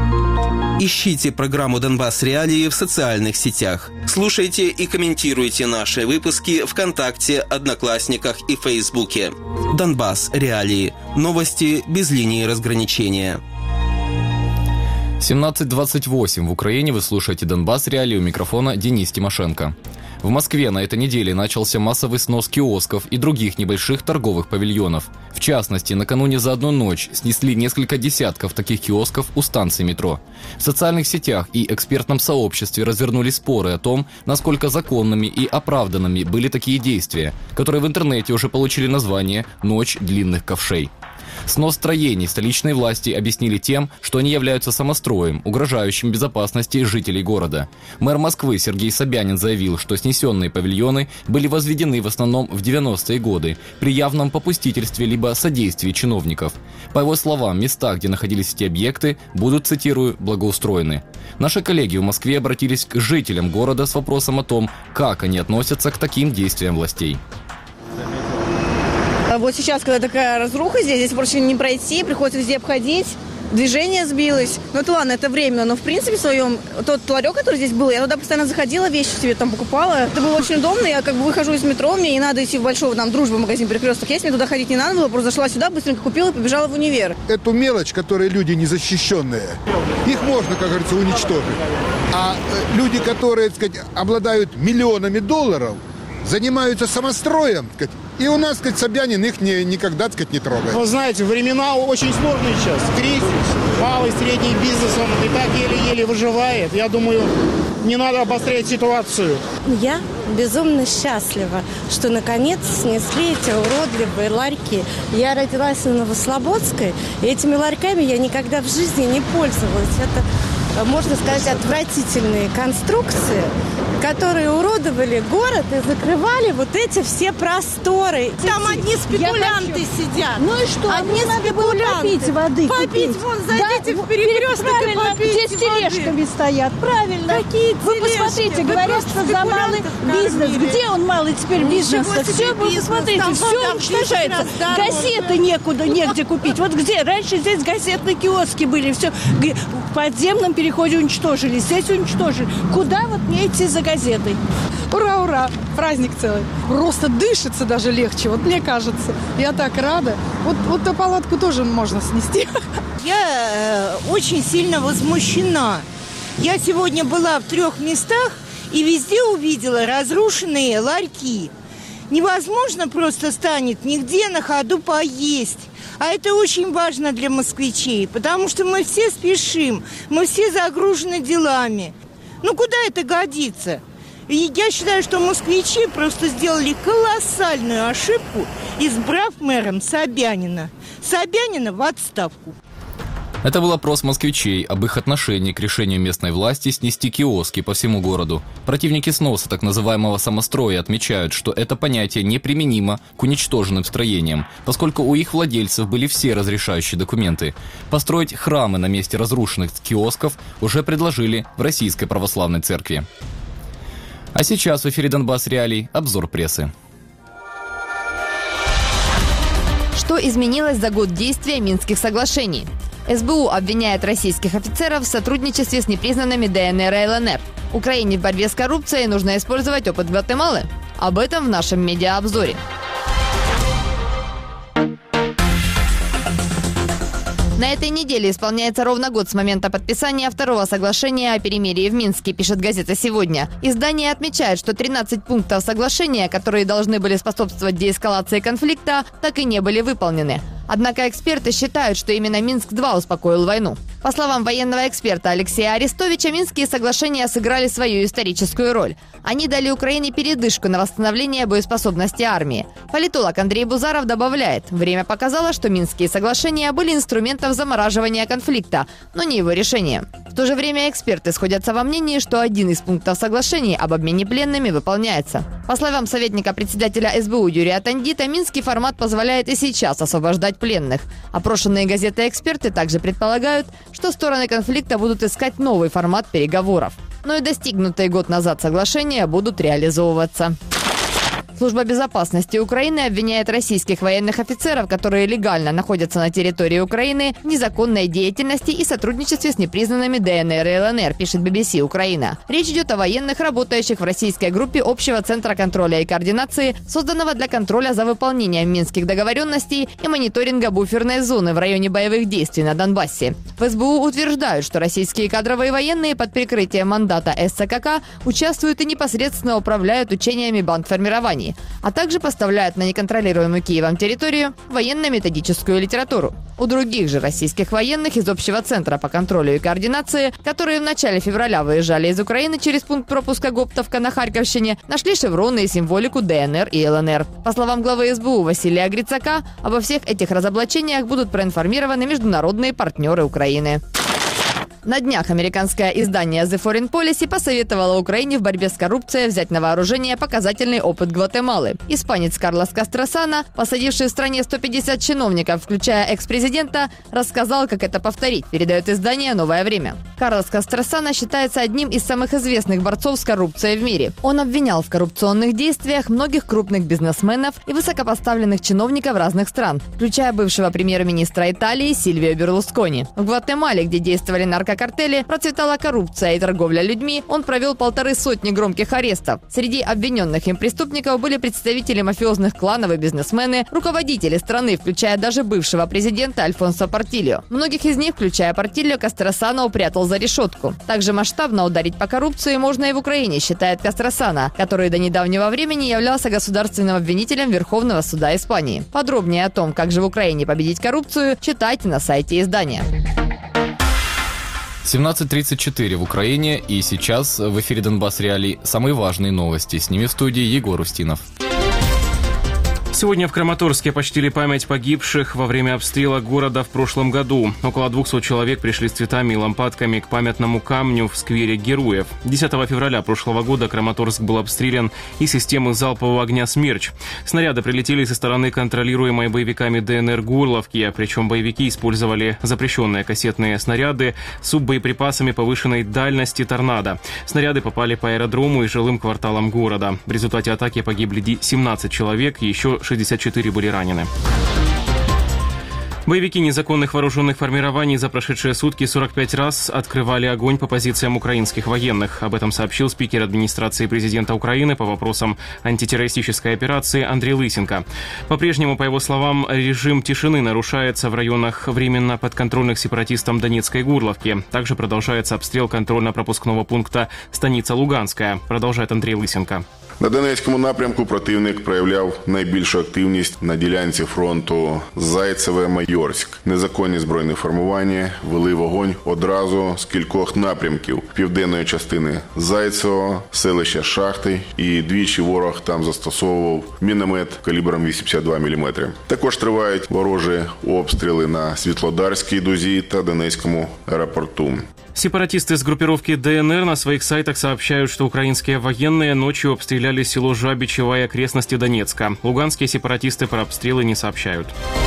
Ищите программу «Донбасс Реалии» в социальных сетях. Слушайте и комментируйте наши выпуски ВКонтакте, Одноклассниках и Фейсбуке. «Донбасс Реалии». Новости без линии разграничения. семнадцать двадцать восемь в Украине. Вы слушаете «Донбасс Реалии», у микрофона Денис Тимошенко. В Москве на этой неделе начался массовый снос киосков и других небольших торговых павильонов. В частности, накануне за одну ночь снесли несколько десятков таких киосков у станции метро. В социальных сетях и экспертном сообществе развернулись споры о том, насколько законными и оправданными были такие действия, которые в интернете уже получили название «Ночь длинных ковшей». Снос строений столичной власти объяснили тем, что они являются самостроем, угрожающим безопасности жителей города. Мэр Москвы Сергей Собянин заявил, что снесенные павильоны были возведены в основном в девяностые годы при явном попустительстве либо содействии чиновников. По его словам, места, где находились эти объекты, будут, цитирую, благоустроены. Наши коллеги в Москве обратились к жителям города с вопросом о том, как они относятся к таким действиям властей. Вот сейчас, когда такая разруха здесь, здесь проще не пройти, приходится везде обходить. Движение сбилось. Ну это ладно, это временно, но в принципе в своем... Тот ларек, который здесь был, я туда постоянно заходила, вещи себе там покупала. Это было очень удобно, я как бы выхожу из метро, мне не надо идти в большой, там, Дружба, магазин «Перекресток» есть, мне туда ходить не надо было, просто зашла сюда, быстренько купила и побежала в универ. Эту мелочь, которые люди незащищенные, их можно, как говорится, уничтожить. А люди, которые, так сказать, обладают миллионами долларов, занимаются самостроем, так сказать, и у нас, так сказать, Собянин их не, никогда, так сказать, не трогает. Вы знаете, времена очень сложные сейчас. Кризис, малый, средний бизнес, он и так еле-еле выживает. Я думаю, не надо обострять ситуацию. Я безумно счастлива, что наконец снесли эти уродливые ларьки. Я родилась в Новослободской, и этими ларьками я никогда в жизни не пользовалась. Это, можно сказать, отвратительные конструкции, которые уродовали город и закрывали вот эти все просторы. Там одни спекулянты сидят. Ну и что? Одни надо было попить воды. Попить, купить. вон, зайдите да, в перекресток и попить здесь тележками стоят. Правильно. Какие Вы тележки? посмотрите, Вы говорят, что за малый бизнес. Где он малый теперь бизнес? Все, вы посмотрите, все уничтожается. Газеты некуда, негде купить. Вот где? Раньше здесь газетные киоски были. Все в подземном переходе уничтожили. Здесь уничтожили. Куда вот мне идти за газетой? Ура, ура! Праздник целый. Просто дышится даже легче, вот мне кажется. Я так рада. Вот, вот эту палатку тоже можно снести. Я э, очень сильно возмущена. Я сегодня была в трех местах и везде увидела разрушенные ларьки. Невозможно просто станет нигде на ходу поесть. А это очень важно для москвичей, потому что мы все спешим, мы все загружены делами. Ну куда это годится? И я считаю, что москвичи просто сделали колоссальную ошибку, избрав мэром Собянина. Собянина в отставку. Это был опрос москвичей об их отношении к решению местной власти снести киоски по всему городу. Противники сноса так называемого самостроя отмечают, что это понятие неприменимо к уничтоженным строениям, поскольку у их владельцев были все разрешающие документы. Построить храмы на месте разрушенных киосков уже предложили в Российской Православной Церкви. А сейчас в эфире «Донбасс Реалий» обзор прессы. Что изменилось за год действия Минских соглашений? эс бэ у обвиняет российских офицеров в сотрудничестве с непризнанными дэ эн эр и эл эн эр. Украине в борьбе с коррупцией нужно использовать опыт Гватемалы. Об этом в нашем медиаобзоре. На этой неделе исполняется ровно год с момента подписания второго соглашения о перемирии в Минске, пишет газета «Сегодня». Издание отмечает, что тринадцать пунктов соглашения, которые должны были способствовать деэскалации конфликта, так и не были выполнены. Однако эксперты считают, что именно Минск-два успокоил войну. По словам военного эксперта Алексея Арестовича, Минские соглашения сыграли свою историческую роль. Они дали Украине передышку на восстановление боеспособности армии. Политолог Андрей Бузаров добавляет, время показало, что Минские соглашения были инструментом замораживания конфликта, но не его решением. В то же время эксперты сходятся во мнении, что один из пунктов соглашений об обмене пленными выполняется. По словам советника председателя эс бэ у Юрия Тандита, минский формат позволяет и сейчас освобождать пленных. Опрошенные газеты эксперты также предполагают, что стороны конфликта будут искать новый формат переговоров. Но и достигнутые год назад соглашения будут реализовываться. Служба безопасности Украины обвиняет российских военных офицеров, которые легально находятся на территории Украины, в незаконной деятельности и сотрудничестве с непризнанными дэ эн эр и эл эн эр, пишет би би си Украина. Речь идет о военных, работающих в российской группе Общего центра контроля и координации, созданного для контроля за выполнением минских договоренностей и мониторинга буферной зоны в районе боевых действий на Донбассе. В эс бэ у утверждают, что российские кадровые военные под прикрытием мандата эс цэ ка ка участвуют и непосредственно управляют учениями бандформирований. Германии, а также поставляют на неконтролируемую Киевом территорию военно-методическую литературу. У других же российских военных из Общего центра по контролю и координации, которые в начале февраля выезжали из Украины через пункт пропуска Гоптовка на Харьковщине, нашли шевроны и символику ДНР и ЛНР. По словам главы СБУ Василия Грицака, обо всех этих разоблачениях будут проинформированы международные партнеры Украины. На днях американское издание The Foreign Policy посоветовало Украине в борьбе с коррупцией взять на вооружение показательный опыт Гватемалы. Испанец Карлос Кастросана, посадивший в стране сто пятьдесят чиновников, включая экс-президента, рассказал, как это повторить, передает издание «Новое время». Карлос Кастросана считается одним из самых известных борцов с коррупцией в мире. Он обвинял в коррупционных действиях многих крупных бизнесменов и высокопоставленных чиновников разных стран, включая бывшего премьер-министра Италии Сильвио Берлускони. В Гватемале, где действовали наркокартели, процветала коррупция и торговля людьми, он провел полторы сотни громких арестов. Среди обвиненных им преступников были представители мафиозных кланов и бизнесмены, руководители страны, включая даже бывшего президента Альфонсо Портильо. Многих из них, включая Портильо, Кастросана упрятал за решетку. Также масштабно ударить по коррупции можно и в Украине, считает Кастросана, который до недавнего времени являлся государственным обвинителем Верховного суда Испании. Подробнее о том, как же в Украине победить коррупцию, читайте на сайте издания. семнадцать тридцать четыре в Украине, и сейчас в эфире «Донбасс Реалий» самые важные новости. С ними в студии Егор Устинов. Сегодня в Краматорске почтили память погибших во время обстрела города в прошлом году. Около двухсот человек пришли с цветами и лампадками к памятному камню в сквере Героев. десятого февраля прошлого года Краматорск был обстрелян из системы залпового огня «Смерч». Снаряды прилетели со стороны контролируемой боевиками ДНР Горловки, причем боевики использовали запрещенные кассетные снаряды с суббоеприпасами повышенной дальности «Торнадо». Снаряды попали по аэродрому и жилым кварталам города. В результате атаки погибли семнадцать человек, еще шестьдесят четыре были ранены. Боевики незаконных вооруженных формирований за прошедшие сутки сорок пять раз открывали огонь по позициям украинских военных. Об этом сообщил спикер администрации президента Украины по вопросам антитеррористической операции Андрей Лысенко. По-прежнему, по его словам, режим тишины нарушается в районах временно подконтрольных сепаратистам Донецкой Горловки. Также продолжается обстрел контрольно-пропускного пункта Станица Луганская, продолжает Андрей Лысенко. На Донецькому напрямку противник проявляв найбільшу активність на ділянці фронту Зайцеве-Майорськ. Незаконні збройні формування вели вогонь одразу з кількох напрямків південної частини Зайцевого, селища Шахти, і двічі ворог там застосовував міномет калібром вісімдесят два міліметри. Також тривають ворожі обстріли на Світлодарській дузі та Донецькому аеропорту. Сепаратисты с группировки ДНР на своих сайтах сообщают, что украинские военные ночью обстреляли село Жабичево и окрестности Донецка. Луганские сепаратисты про обстрелы не сообщают.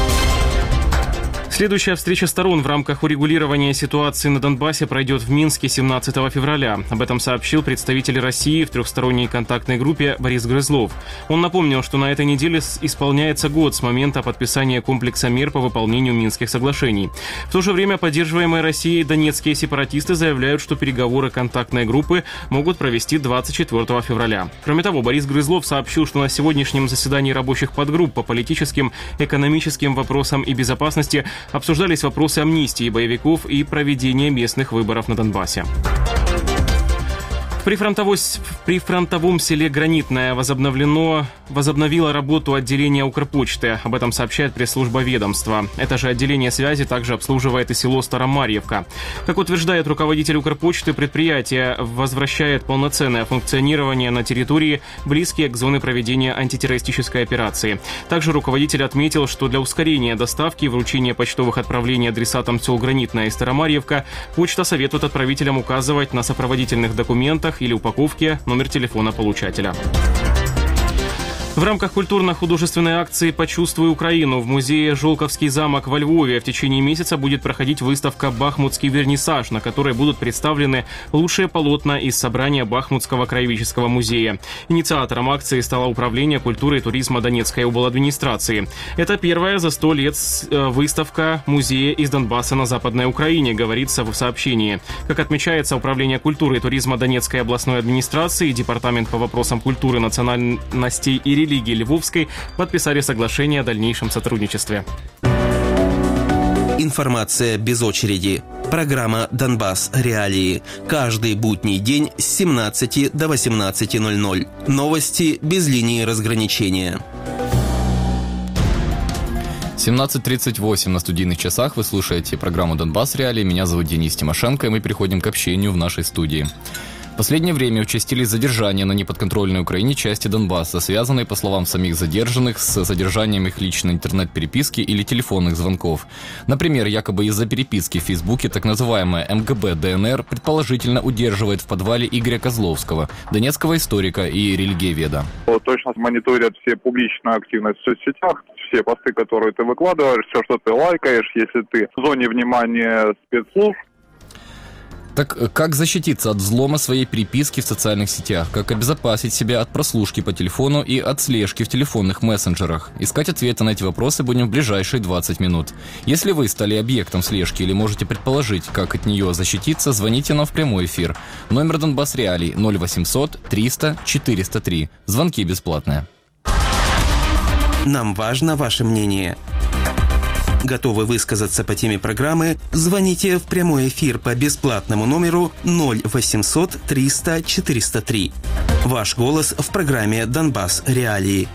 Следующая встреча сторон в рамках урегулирования ситуации на Донбассе пройдет в Минске семнадцатого февраля. Об этом сообщил представитель России в трехсторонней контактной группе Борис Грызлов. Он напомнил, что на этой неделе исполняется год с момента подписания комплекса мер по выполнению Минских соглашений. В то же время поддерживаемые Россией донецкие сепаратисты заявляют, что переговоры контактной группы могут провести двадцать четвёртого февраля. Кроме того, Борис Грызлов сообщил, что на сегодняшнем заседании рабочих подгрупп по политическим, экономическим вопросам и безопасности обсуждались вопросы амнистии боевиков и проведения местных выборов на Донбассе. В прифронтовом селе Гранитное возобновлено, возобновило работу отделения Укрпочты. Об этом сообщает пресс-служба ведомства. Это же отделение связи также обслуживает и село Старомарьевка. Как утверждает руководитель Укрпочты, предприятие возвращает полноценное функционирование на территории, близкие к зоне проведения антитеррористической операции. Также руководитель отметил, что для ускорения доставки и вручения почтовых отправлений адресатам сел Гранитное и Старомарьевка почта советует отправителям указывать на сопроводительных документах или упаковке номер телефона получателя. В рамках культурно-художественной акции «Почувствуй Украину» в музее «Жолковский замок» во Львове в течение месяца будет проходить выставка «Бахмутский вернисаж», на которой будут представлены лучшие полотна из собрания Бахмутского краеведческого музея. Инициатором акции стало Управление культуры и туризма Донецкой обладминистрации. Это первая за сто лет выставка музея из Донбасса на Западной Украине, говорится в сообщении. Как отмечается, Управление культуры и туризма Донецкой областной администрации и Департамент по вопросам культуры, национальностей и религии Львовской подписали соглашение о дальнейшем сотрудничестве. Информация без очереди. Программа «Донбасс. Реалии». Каждый будний день с семнадцати до восемнадцати ноль-ноль. Новости без линии разграничения. семнадцать тридцать восемь на студийных часах. Вы слушаете программу «Донбасс. Реалии». Меня зовут Денис Тимошенко, и мы переходим к общению в нашей студии. В последнее время участились задержания на неподконтрольной Украине части Донбасса, связанные, по словам самих задержанных, с задержанием их личной интернет-переписки или телефонных звонков. Например, якобы из-за переписки в Фейсбуке так называемая эм гэ бэ дэ эн эр предположительно удерживает в подвале Игоря Козловского, донецкого историка и религиоведа. Точно мониторят все публичную активность в соцсетях, все посты, которые ты выкладываешь, все, что ты лайкаешь, если ты в зоне внимания спецслужб. Так как защититься от взлома своей переписки в социальных сетях? Как обезопасить себя от прослушки по телефону и от слежки в телефонных мессенджерах? Искать ответы на эти вопросы будем в ближайшие двадцать минут. Если вы стали объектом слежки или можете предположить, как от нее защититься, звоните нам в прямой эфир. Номер Донбасс Реалий ноль восемьсот триста четыреста три. Звонки бесплатные. Нам важно ваше мнение. Готовы высказаться по теме программы? Звоните в прямой эфир по бесплатному номеру ноль восемьсот триста четыреста три. Ваш голос в программе «Донбасс. Реалии».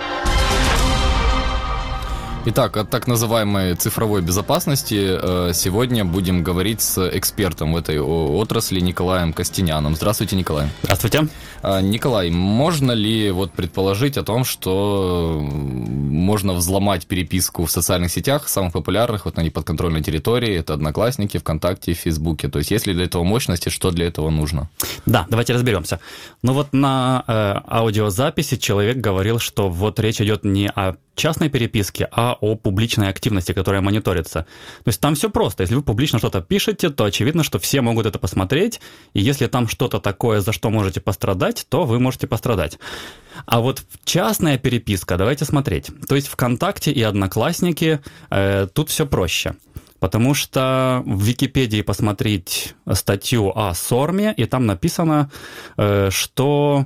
Итак, о так называемой цифровой безопасности сегодня будем говорить с экспертом в этой отрасли Николаем Костеняном. Здравствуйте, Николай. Здравствуйте. Николай, можно ли вот предположить о том, что можно взломать переписку в социальных сетях, самых популярных, вот на неподконтрольной территории, это Одноклассники, ВКонтакте, Фейсбуке? То есть есть ли для этого мощности, что для этого нужно? Да, давайте разберемся. Ну вот на э, аудиозаписи человек говорил, что вот речь идет не о частной переписке, а о публичной активности, которая мониторится. То есть там все просто. Если вы публично что-то пишете, то очевидно, что все могут это посмотреть, и если там что-то такое, за что можете пострадать, то вы можете пострадать. А вот частная переписка, давайте смотреть. То есть ВКонтакте и Одноклассники, э, тут все проще. Потому что в Википедии посмотреть статью о СОРМе, и там написано, э, что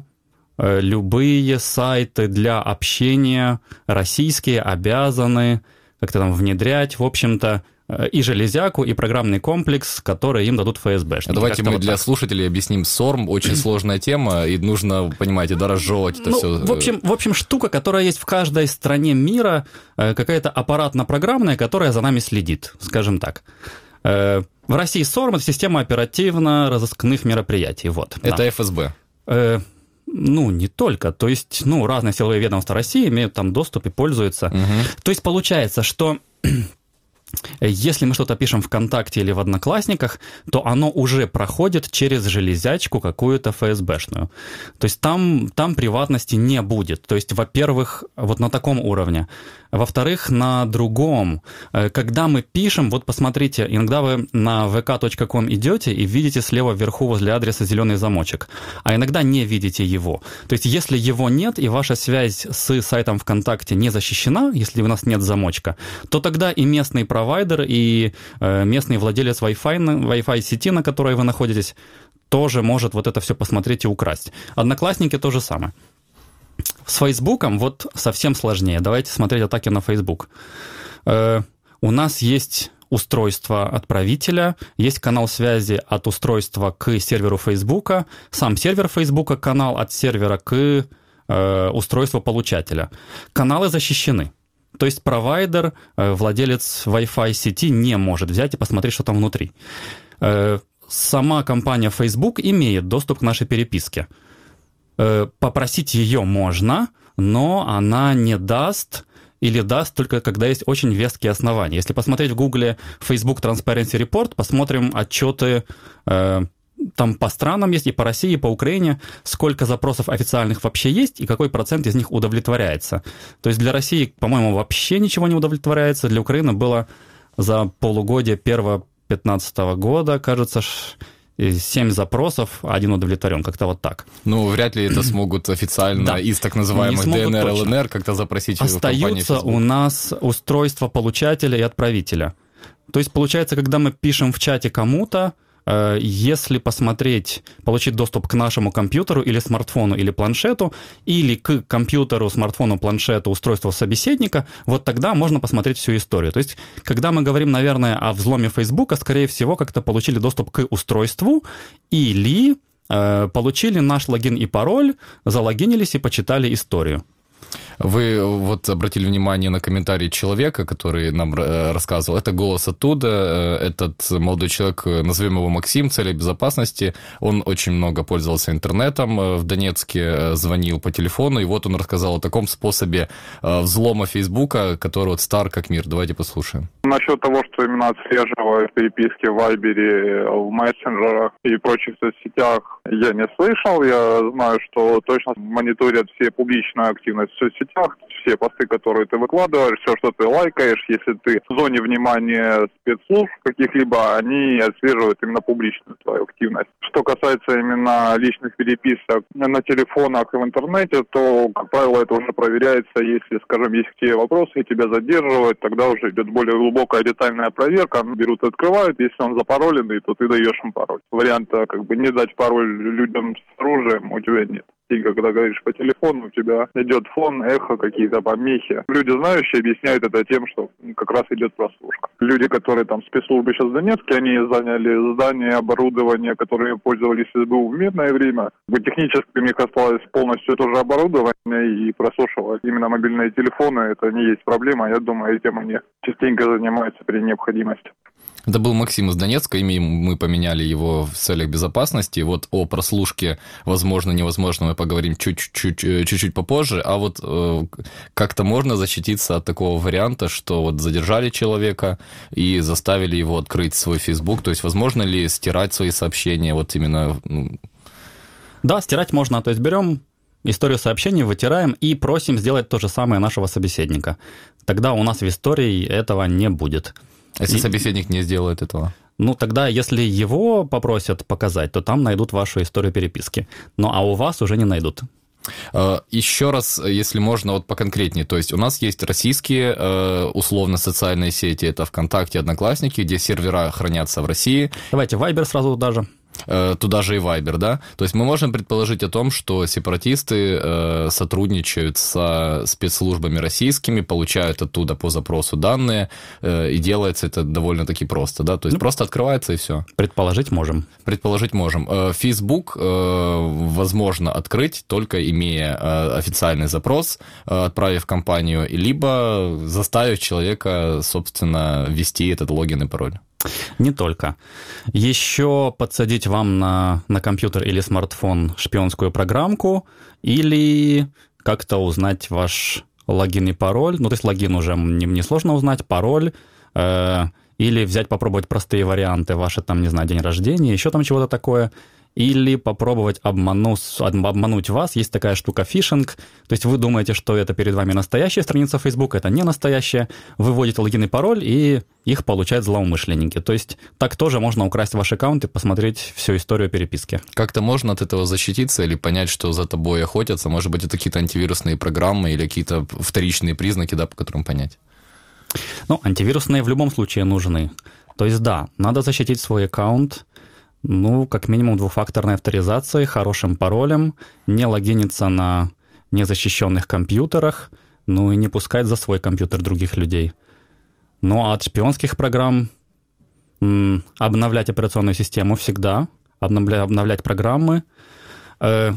любые сайты для общения российские обязаны как-то там внедрять, в общем-то, и железяку, и программный комплекс, который им дадут эф эс бэшники. Давайте как-то мы вот для так. слушателей объясним СОРМ. Очень сложная тема, и нужно, понимаете, доразжевывать это ну, все. В общем, в общем, штука, которая есть в каждой стране мира, какая-то аппаратно-программная, которая за нами следит, скажем так. В России СОРМ – это система оперативно-розыскных мероприятий. Вот, это да. эф эс бэ? Ну, не только. То есть, ну, разные силовые ведомства России имеют там доступ и пользуются. Угу. То есть, получается, что если мы что-то пишем в ВКонтакте или в Одноклассниках, то оно уже проходит через железячку какую-то эф эс бэшную. То есть там, там приватности не будет. То есть, во-первых, вот на таком уровне. Во-вторых, на другом. Когда мы пишем, вот посмотрите, иногда вы на вэ ка точка ком идете и видите слева вверху возле адреса зеленый замочек, а иногда не видите его. То есть, если его нет и ваша связь с сайтом ВКонтакте не защищена, если у нас нет замочка, то тогда и местный провайдер, и местный владелец Wi-Fi, Wi-Fi сети, на которой вы находитесь, тоже может вот это все посмотреть и украсть. Одноклассники то же самое. С Фейсбуком вот совсем сложнее. Давайте смотреть атаки на Фейсбук. Э, у нас есть устройство отправителя, есть канал связи от устройства к серверу Фейсбука, сам сервер Фейсбука, канал от сервера к э, устройству получателя. Каналы защищены. То есть провайдер, э, владелец Wi-Fi сети не может взять и посмотреть, что там внутри. Э, сама компания Facebook имеет доступ к нашей переписке. Попросить ее можно, но она не даст или даст только когда есть очень веские основания. Если посмотреть в Гугле Facebook Transparency Report, посмотрим отчеты, э, там по странам есть, и по России, и по Украине, сколько запросов официальных вообще есть, и какой процент из них удовлетворяется. То есть для России, по-моему, вообще ничего не удовлетворяется, для Украины было за полугодие первого две тысячи пятнадцатого года, кажется, семь запросов, один удовлетворен, как-то вот так. Ну, вряд ли это смогут официально да. из так называемых дэ эн эр, эл эн эр как-то запросить в компании Facebook. Остаются у нас устройства получателя и отправителя. То есть, получается, когда мы пишем в чате кому-то, Если посмотреть, получить доступ к нашему компьютеру или смартфону или планшету, или к компьютеру, смартфону, планшету, устройству собеседника, вот тогда можно посмотреть всю историю. То есть, когда мы говорим, наверное, о взломе Фейсбука, скорее всего, как-то получили доступ к устройству или э, получили наш логин и пароль, залогинились и почитали историю. Вы вот обратили внимание на комментарий человека, который нам рассказывал. Это голос оттуда. Этот молодой человек, назовем его Максим, целей безопасности. Он очень много пользовался интернетом в Донецке, звонил по телефону, и вот он рассказал о таком способе взлома Фейсбука, который вот стар как мир. Давайте послушаем. Насчет того, что именно отслеживают переписки в Вайбере, в мессенджерах и прочих соцсетях, я не слышал. Я знаю, что точно мониторят все публичную активность в соцсетях, все посты, которые ты выкладываешь, все, что ты лайкаешь, если ты в зоне внимания спецслужб каких-либо, они отслеживают именно публичную твою активность. Что касается именно личных переписок на телефонах и в интернете, то, как правило, это уже проверяется, если, скажем, есть к тебе вопросы и тебя задерживают, тогда уже идет более глубокая детальная проверка, берут и открывают, если он запароленный, то ты даешь им пароль. Варианта как бы не дать пароль людям с оружием у тебя нет. И когда говоришь по телефону, у тебя идет фон, эхо, какие-то помехи. Люди, знающие, объясняют это тем, что как раз идет прослушка. Люди, которые там спецслужбы сейчас в Донецке, они заняли здание, оборудование, которыми пользовались СБУ в мирное время. Технически у них осталось полностью то же оборудование, и прослушивать именно мобильные телефоны, это не есть проблема. Я думаю, этим они частенько занимаются при необходимости. Это был Максим из Донецка, имя мы поменяли его в целях безопасности. Вот о прослушке, возможно, невозможно, мы поговорим чуть-чуть, чуть-чуть попозже. А вот э, как-то можно защититься от такого варианта, что вот задержали человека и заставили его открыть свой Facebook. То есть возможно ли стирать свои сообщения вот именно... Ну... Да, стирать можно. То есть берем историю сообщений, вытираем и просим сделать то же самое нашего собеседника. Тогда у нас в истории этого не будет. Если и... собеседник не сделает этого? Ну, тогда, если его попросят показать, то там найдут вашу историю переписки. Ну, а у вас уже не найдут. Еще раз, если можно, вот поконкретнее. То есть у нас есть российские, условно, социальные сети. Это ВКонтакте, Одноклассники, где сервера хранятся в России. Давайте Viber сразу даже. Туда же и Viber, да? То есть мы можем предположить о том, что сепаратисты э, сотрудничают со спецслужбами российскими, получают оттуда по запросу данные, э, и делается это довольно-таки просто, да? То есть ну, просто открывается и все. Предположить можем. Предположить можем. Э, Facebook э, возможно открыть, только имея э, официальный запрос, э, отправив компанию, либо заставив человека, собственно, ввести этот логин и пароль. Не только. Еще подсадить вам на, на компьютер или смартфон шпионскую программку, или как-то узнать ваш логин и пароль. Ну, то есть логин уже несложно не узнать, пароль, э, или взять, попробовать простые варианты, ваши там, не знаю, день рождения, еще там чего-то такое. Или попробовать обмануть, обмануть вас. Есть такая штука фишинг. То есть вы думаете, что это перед вами настоящая страница Facebook, это не настоящая. Вы вводите логин и пароль, и их получают злоумышленники. То есть так тоже можно украсть ваш аккаунт и посмотреть всю историю переписки. Как-то можно от этого защититься или понять, что за тобой охотятся? Может быть, это какие-то антивирусные программы или какие-то вторичные признаки, да, по которым понять? Ну, антивирусные в любом случае нужны. То есть да, надо защитить свой аккаунт. Ну, как минимум двухфакторной авторизацией, хорошим паролем, не логиниться на незащищенных компьютерах, ну и не пускать за свой компьютер других людей. Ну, а от шпионских программ м, обновлять операционную систему всегда, обновля, обновлять программы, э,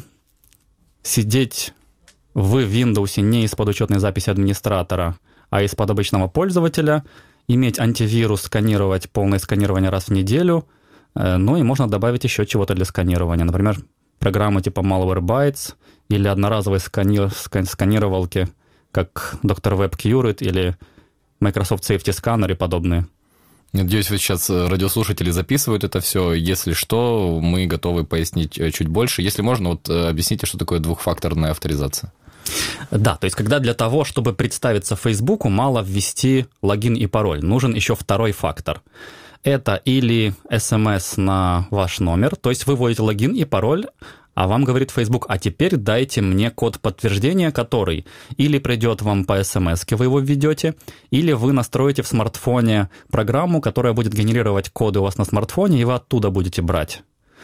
сидеть в Windows не из-под учетной записи администратора, а из-под обычного пользователя, иметь антивирус, сканировать полное сканирование раз в неделю. Ну и можно добавить еще чего-то для сканирования. Например, программы типа Malwarebytes или одноразовые скани... сканировалки, как доктор Web Curate или Microsoft Safety Scanner и подобные. Надеюсь, вы сейчас радиослушатели записывают это все. Если что, мы готовы пояснить чуть больше. Если можно, вот объясните, что такое двухфакторная авторизация. Да, то есть когда для того, чтобы представиться Фейсбуку, мало ввести логин и пароль. Нужен еще второй фактор. Это или смс на ваш номер, то есть вы вводите логин и пароль, а вам говорит Facebook: а теперь дайте мне код подтверждения, который или придет вам по смс-ке, вы его введете, или вы настроите в смартфоне программу, которая будет генерировать коды у вас на смартфоне, и вы оттуда будете брать.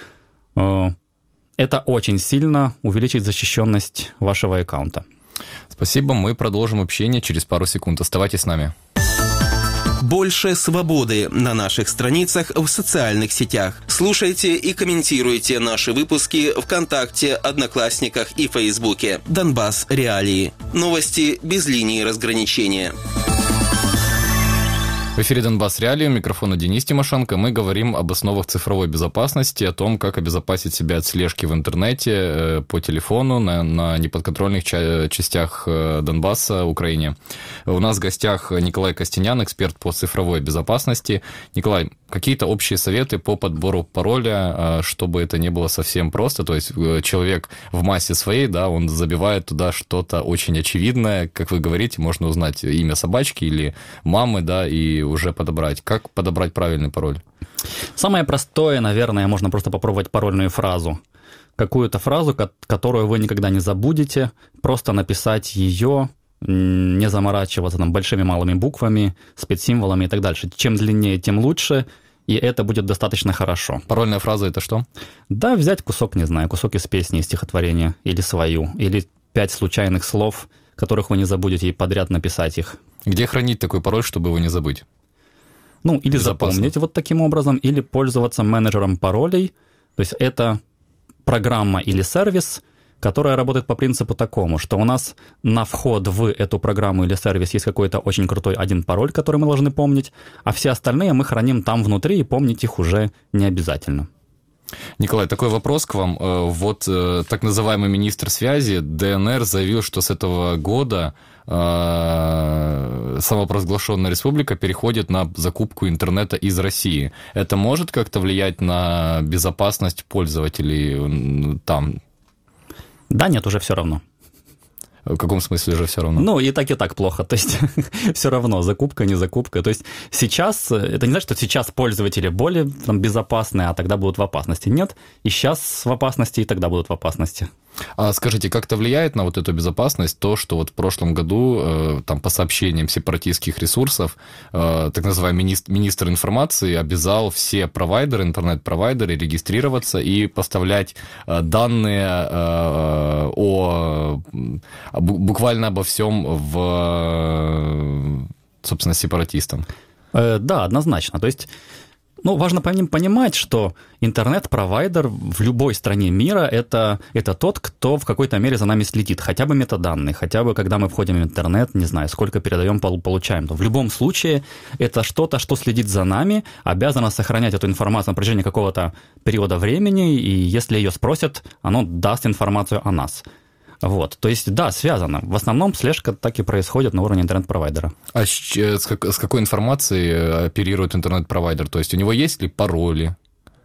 Это очень сильно увеличит защищенность вашего аккаунта. Спасибо, мы продолжим общение через пару секунд. Оставайтесь с нами. Больше свободы на наших страницах в социальных сетях. Слушайте и комментируйте наши выпуски ВКонтакте, Одноклассниках и Фейсбуке. Донбасс Реалии. Новости без линии разграничения. В эфире «Донбасс Реалии», у микрофона Денис Тимошенко. Мы говорим об основах цифровой безопасности, о том, как обезопасить себя от слежки в интернете, по телефону, на, на неподконтрольных ча- частях Донбасса, Украине. У нас в гостях Николай Костенян, эксперт по цифровой безопасности. Николай, какие-то общие советы по подбору пароля, чтобы это не было совсем просто? То есть человек в массе своей, да, он забивает туда что-то очень очевидное, как вы говорите, можно узнать имя собачки или мамы, да, и уже подобрать. Как подобрать правильный пароль? Самое простое, наверное, можно просто попробовать парольную фразу. Какую-то фразу, которую вы никогда не забудете, просто написать ее, не заморачиваться там большими малыми буквами, спецсимволами и так дальше. Чем длиннее, тем лучше, и это будет достаточно хорошо. Парольная фраза — это что? Да, взять кусок, не знаю, кусок из песни, из стихотворения, или свою, или пять случайных слов, которых вы не забудете, и подряд написать их. Где хранить такой пароль, чтобы его не забыть? Ну, или Безопасно. Запомнить вот таким образом, или пользоваться менеджером паролей. То есть это программа или сервис, которая работает по принципу такому, что у нас на вход в эту программу или сервис есть какой-то очень крутой один пароль, который мы должны помнить, а все остальные мы храним там внутри, и помнить их уже не обязательно. Николай, такой вопрос к вам. Вот так называемый министр связи ДНР заявил, что с этого года самопровозглашенная республика переходит на закупку интернета из России. Это может как-то влиять на безопасность пользователей там? Да, нет, уже все равно. В каком смысле же все равно? Ну, и так, и так плохо. То есть, все равно, закупка, не закупка. То есть, сейчас, это не значит, что сейчас пользователи более там, безопасные, а тогда будут в опасности. Нет, и сейчас в опасности, и тогда будут в опасности. А скажите, как-то влияет на вот эту безопасность то, что вот в прошлом году, э, там, по сообщениям сепаратистских ресурсов, э, так называемый министр, министр информации обязал все провайдеры, интернет-провайдеры регистрироваться и поставлять э, данные э, о, буквально обо всем в, собственно, сепаратистам? Э, да, однозначно. То есть... Ну, важно понимать, что интернет-провайдер в любой стране мира это, – это тот, кто в какой-то мере за нами следит. Хотя бы метаданные, хотя бы когда мы входим в интернет, не знаю, сколько передаем, получаем. В любом случае это что-то, что следит за нами, обязано сохранять эту информацию на протяжении какого-то периода времени, и если ее спросят, оно даст информацию о нас. Вот, то есть, да, связано. В основном слежка так и происходит на уровне интернет-провайдера. А с какой информацией оперирует интернет-провайдер? То есть, у него есть ли пароли?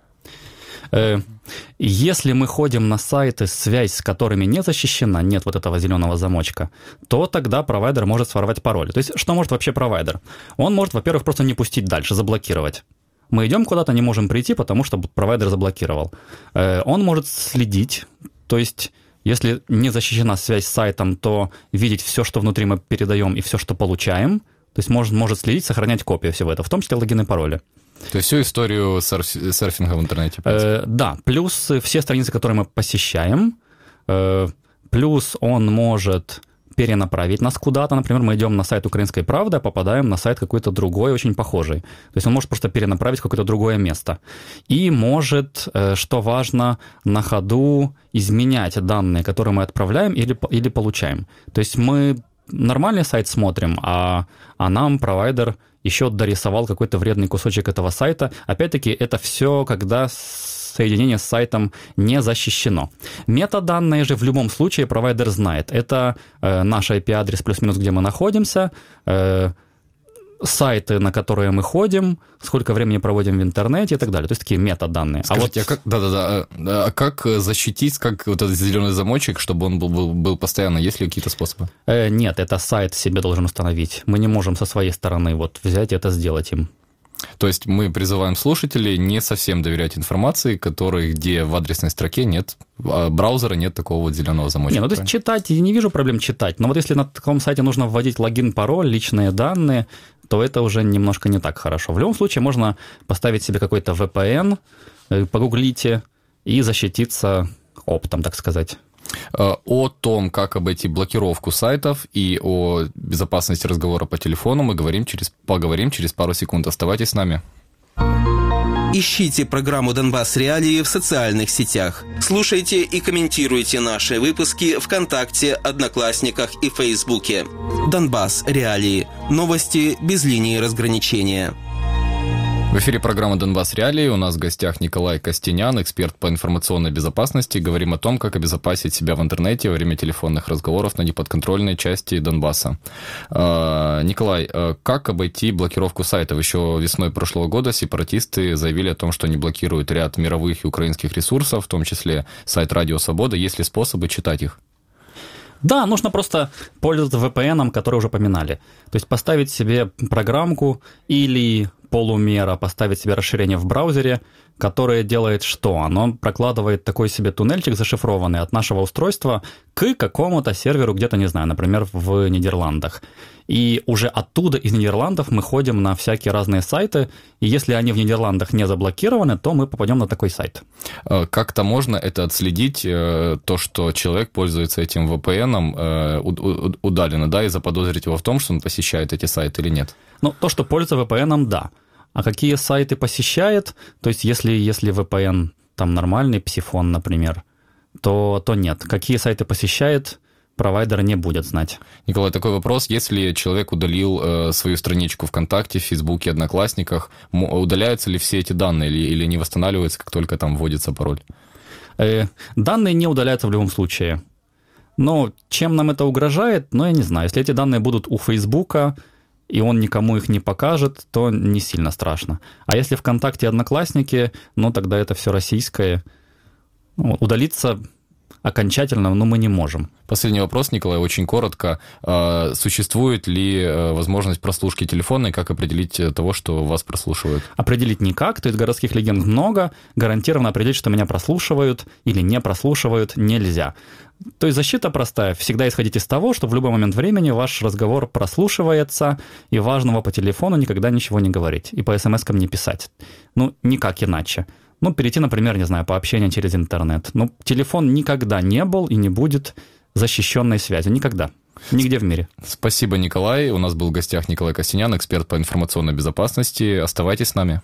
Если мы ходим на сайты, связь с которыми не защищена, нет вот этого зеленого замочка, то тогда провайдер может своровать пароль. То есть, что может вообще провайдер? Он может, во-первых, просто не пустить дальше, заблокировать. Мы идем куда-то, не можем прийти, потому что провайдер заблокировал. Он может следить, то есть... Если не защищена связь с сайтом, то видеть все, что внутри мы передаем, и все, что получаем. То есть может, может следить, сохранять копию всего этого, в том числе логины и пароли. То есть всю историю серф- серфинга в интернете? Э, да, плюс все страницы, которые мы посещаем, э, плюс он может перенаправить нас куда-то. Например, мы идем на сайт «Украинской правды», а попадаем на сайт какой-то другой, очень похожий. То есть он может просто перенаправить в какое-то другое место. И может, что важно, на ходу изменять данные, которые мы отправляем или, или получаем. То есть мы нормальный сайт смотрим, а, а нам провайдер еще дорисовал какой-то вредный кусочек этого сайта. Опять-таки, это все, когда соединение с сайтом не защищено. Метаданные же в любом случае провайдер знает. Это э, наш ай пи-адрес плюс-минус, где мы находимся, э, сайты, на которые мы ходим, сколько времени проводим в интернете и так далее. То есть такие метаданные. Скажите, а, вот... а как, да-да-да, а как защитить, как вот этот зеленый замочек, чтобы он был, был, был постоянно? Есть ли какие-то способы? Э, нет, это сайт себе должен установить. Мы не можем со своей стороны вот взять и это сделать им. То есть мы призываем слушателей не совсем доверять информации, которой, где в адресной строке нет браузера, нет такого вот зеленого замочка. Не, ну то есть читать, я не вижу проблем читать, но вот если на таком сайте нужно вводить логин, пароль, личные данные, то это уже немножко не так хорошо. В любом случае можно поставить себе какой-то ви пи эн, погуглите и защититься оптом, так сказать. О том, как обойти блокировку сайтов и о безопасности разговора по телефону мы говорим через, поговорим через пару секунд. Оставайтесь с нами. Ищите программу «Донбасс Реалии» в социальных сетях. Слушайте и комментируйте наши выпуски ВКонтакте, Одноклассниках и Фейсбуке. «Донбасс Реалии». Новости без линии разграничения. В эфире программа «Донбасс Реалии». У нас в гостях Николай Костенян, эксперт по информационной безопасности. Говорим о том, как обезопасить себя в интернете во время телефонных разговоров на неподконтрольной части Донбасса. Николай, как обойти блокировку сайтов? Еще весной прошлого года сепаратисты заявили о том, что они блокируют ряд мировых и украинских ресурсов, в том числе сайт «Радио Свобода». Есть ли способы читать их? Да, нужно просто пользоваться ви пи эн, который уже поминали. То есть поставить себе программку или полумера, поставить себе расширение в браузере, которое делает что? Оно прокладывает такой себе туннельчик зашифрованный от нашего устройства к какому-то серверу где-то, не знаю, например, в Нидерландах. И уже оттуда, из Нидерландов, мы ходим на всякие разные сайты, и если они в Нидерландах не заблокированы, то мы попадем на такой сайт. Как-то можно это отследить, то, что человек пользуется этим ви пи эн удаленно, да, и заподозрить его в том, что он посещает эти сайты или нет? Ну, то, что пользуется ви пи эн, да. А какие сайты посещает, то есть если, если ви пи эн там нормальный, Псифон, например, то, то нет. Какие сайты посещает, провайдер не будет знать. Николай, такой вопрос. Если человек удалил э, свою страничку ВКонтакте, в Фейсбуке, Одноклассниках, удаляются ли все эти данные или, или не восстанавливаются, как только там вводится пароль? Э, данные не удаляются в любом случае. Но чем нам это угрожает, ну, я не знаю. Если эти данные будут у Фейсбука, и он никому их не покажет, то не сильно страшно. А если ВКонтакте и Одноклассники, ну, тогда это все российское. Ну, удалиться окончательно, ну, мы не можем. Последний вопрос, Николай, очень коротко. Существует ли возможность прослушки телефона, и как определить того, что вас прослушивают? Определить никак, то есть городских легенд много, гарантированно определить, что меня прослушивают или не прослушивают, нельзя. То есть защита простая. Всегда исходить из того, что в любой момент времени ваш разговор прослушивается, и важного по телефону никогда ничего не говорить, и по смс-кам не писать. Ну, никак иначе. Ну, перейти, например, не знаю, по общению через интернет. Ну, телефон никогда не был и не будет защищенной связью. Никогда. Нигде в мире. Спасибо, Николай. У нас был в гостях Николай Костенян, эксперт по информационной безопасности. Оставайтесь с нами.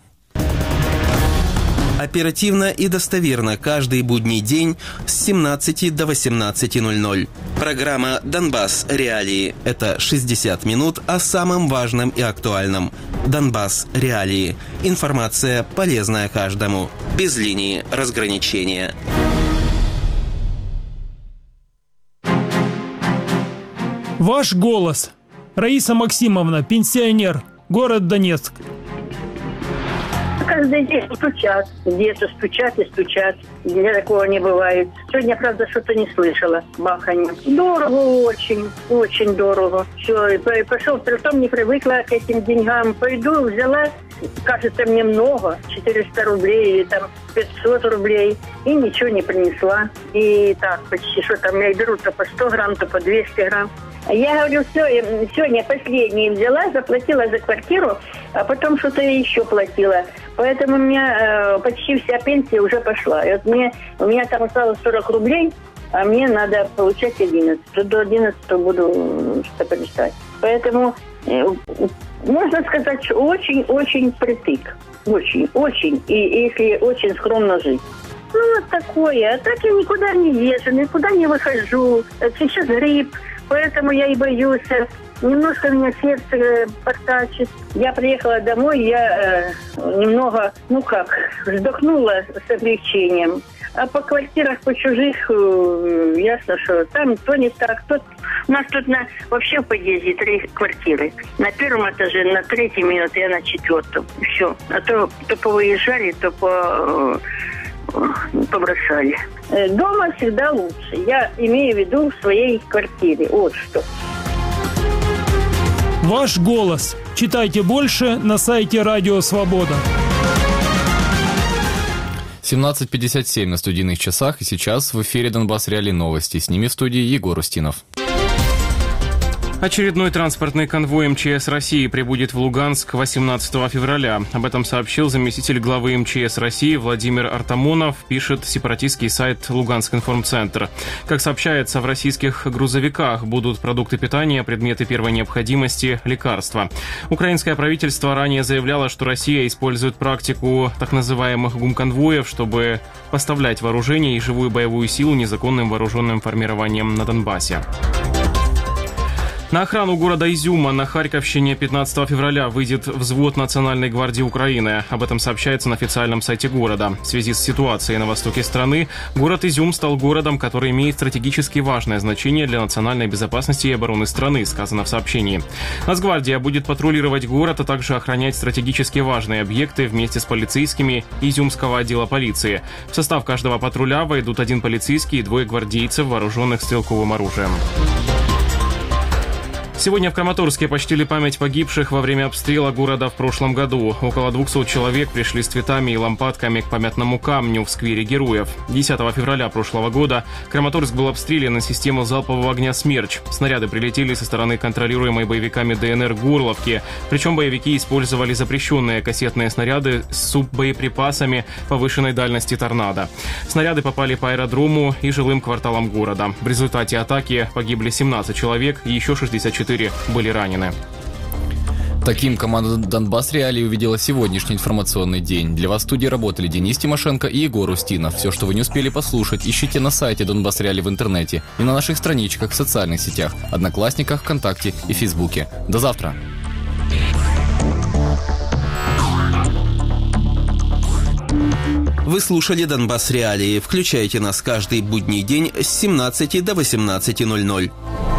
Оперативно и достоверно каждый будний день с семнадцати до восемнадцати ноль-ноль. Программа «Донбасс Реалии» – это шестьдесят минут о самом важном и актуальном. «Донбасс Реалии» – информация, полезная каждому, без линии разграничения. Ваш голос. Раиса Максимовна, пенсионер, город Донецк. Каждый день стучат, где-то стучат и стучат. У меня такого не бывает. Сегодня, правда, что-то не слышала. Баханье. Дорого очень, очень дорого. Все, и пошел, притом не привыкла к этим деньгам. Пойду, взяла, кажется, мне много, четыреста рублей или там пятьсот рублей, и ничего не принесла. И так, почти, что там, я беру то по сто грамм, то по двести грамм. Я говорю, все, сегодня последние взяла, заплатила за квартиру, а потом что-то еще платила. Поэтому у меня э, почти вся пенсия уже пошла. И вот мне, у меня там осталось сорок рублей, а мне надо получать одиннадцать. До одиннадцати буду что-то писать. Поэтому э, можно сказать, что очень-очень притык. Очень, очень. И если очень скромно жить. Ну, вот такое. А так я никуда не езжу, никуда не выхожу. Сейчас грипп. Поэтому я и боюсь. Немножко меня сердце подтачит. Я приехала домой, я э, немного, ну как, вздохнула с облегчением. А по квартирах, по чужих, э, ясно, что там то не так, то... У нас тут на, вообще в подъезде три квартиры. На первом этаже, на третьем и я на четвертом. Все. А то, то повыезжали, то по... побросали. Дома всегда лучше. Я имею в виду в своей квартире. Вот что. Ваш голос. Читайте больше на сайте Радио Свобода. семнадцать пятьдесят семь на студийных часах, и сейчас в эфире Донбасс Реалии новости. С ними в студии Егор Устинов. Очередной транспортный конвой эм че эс России прибудет в Луганск восемнадцатого февраля. Об этом сообщил заместитель главы эм че эс России Владимир Артамонов, пишет сепаратистский сайт Луганск-Информцентр. Как сообщается, в российских грузовиках будут продукты питания, предметы первой необходимости, лекарства. Украинское правительство ранее заявляло, что Россия использует практику так называемых гумконвоев, чтобы поставлять вооружение и живую боевую силу незаконным вооруженным формированиям на Донбассе. На охрану города Изюма на Харьковщине пятнадцатого февраля выйдет взвод Национальной гвардии Украины. Об этом сообщается на официальном сайте города. В связи с ситуацией на востоке страны, город Изюм стал городом, который имеет стратегически важное значение для национальной безопасности и обороны страны, сказано в сообщении. Нацгвардия будет патрулировать город, а также охранять стратегически важные объекты вместе с полицейскими Изюмского отдела полиции. В состав каждого патруля войдут один полицейский и двое гвардейцев, вооруженных стрелковым оружием. Сегодня в Краматорске почтили память погибших во время обстрела города в прошлом году. Около двухсот человек пришли с цветами и лампадками к памятному камню в сквере Героев. десятого февраля прошлого года Краматорск был обстрелян на систему залпового огня «Смерч». Снаряды прилетели со стороны контролируемой боевиками Дэ Эн Эр Горловки. Причем боевики использовали запрещенные кассетные снаряды с суббоеприпасами повышенной дальности «Торнадо». Снаряды попали по аэродрому и жилым кварталам города. В результате атаки погибли семнадцать человек и еще шестьдесят четыре были ранены. Таким команда «Донбасс Реалии» увидела сегодняшний информационный день. Для вас в студии работали Денис Тимошенко и Егор Устинов. Все, что вы не успели послушать, ищите на сайте «Донбасс Реалии» в интернете и на наших страничках в социальных сетях, Одноклассниках, ВКонтакте и Фейсбуке. До завтра! Вы слушали «Донбасс Реалии». Включайте нас каждый будний день с семнадцати до восемнадцати ноль ноль.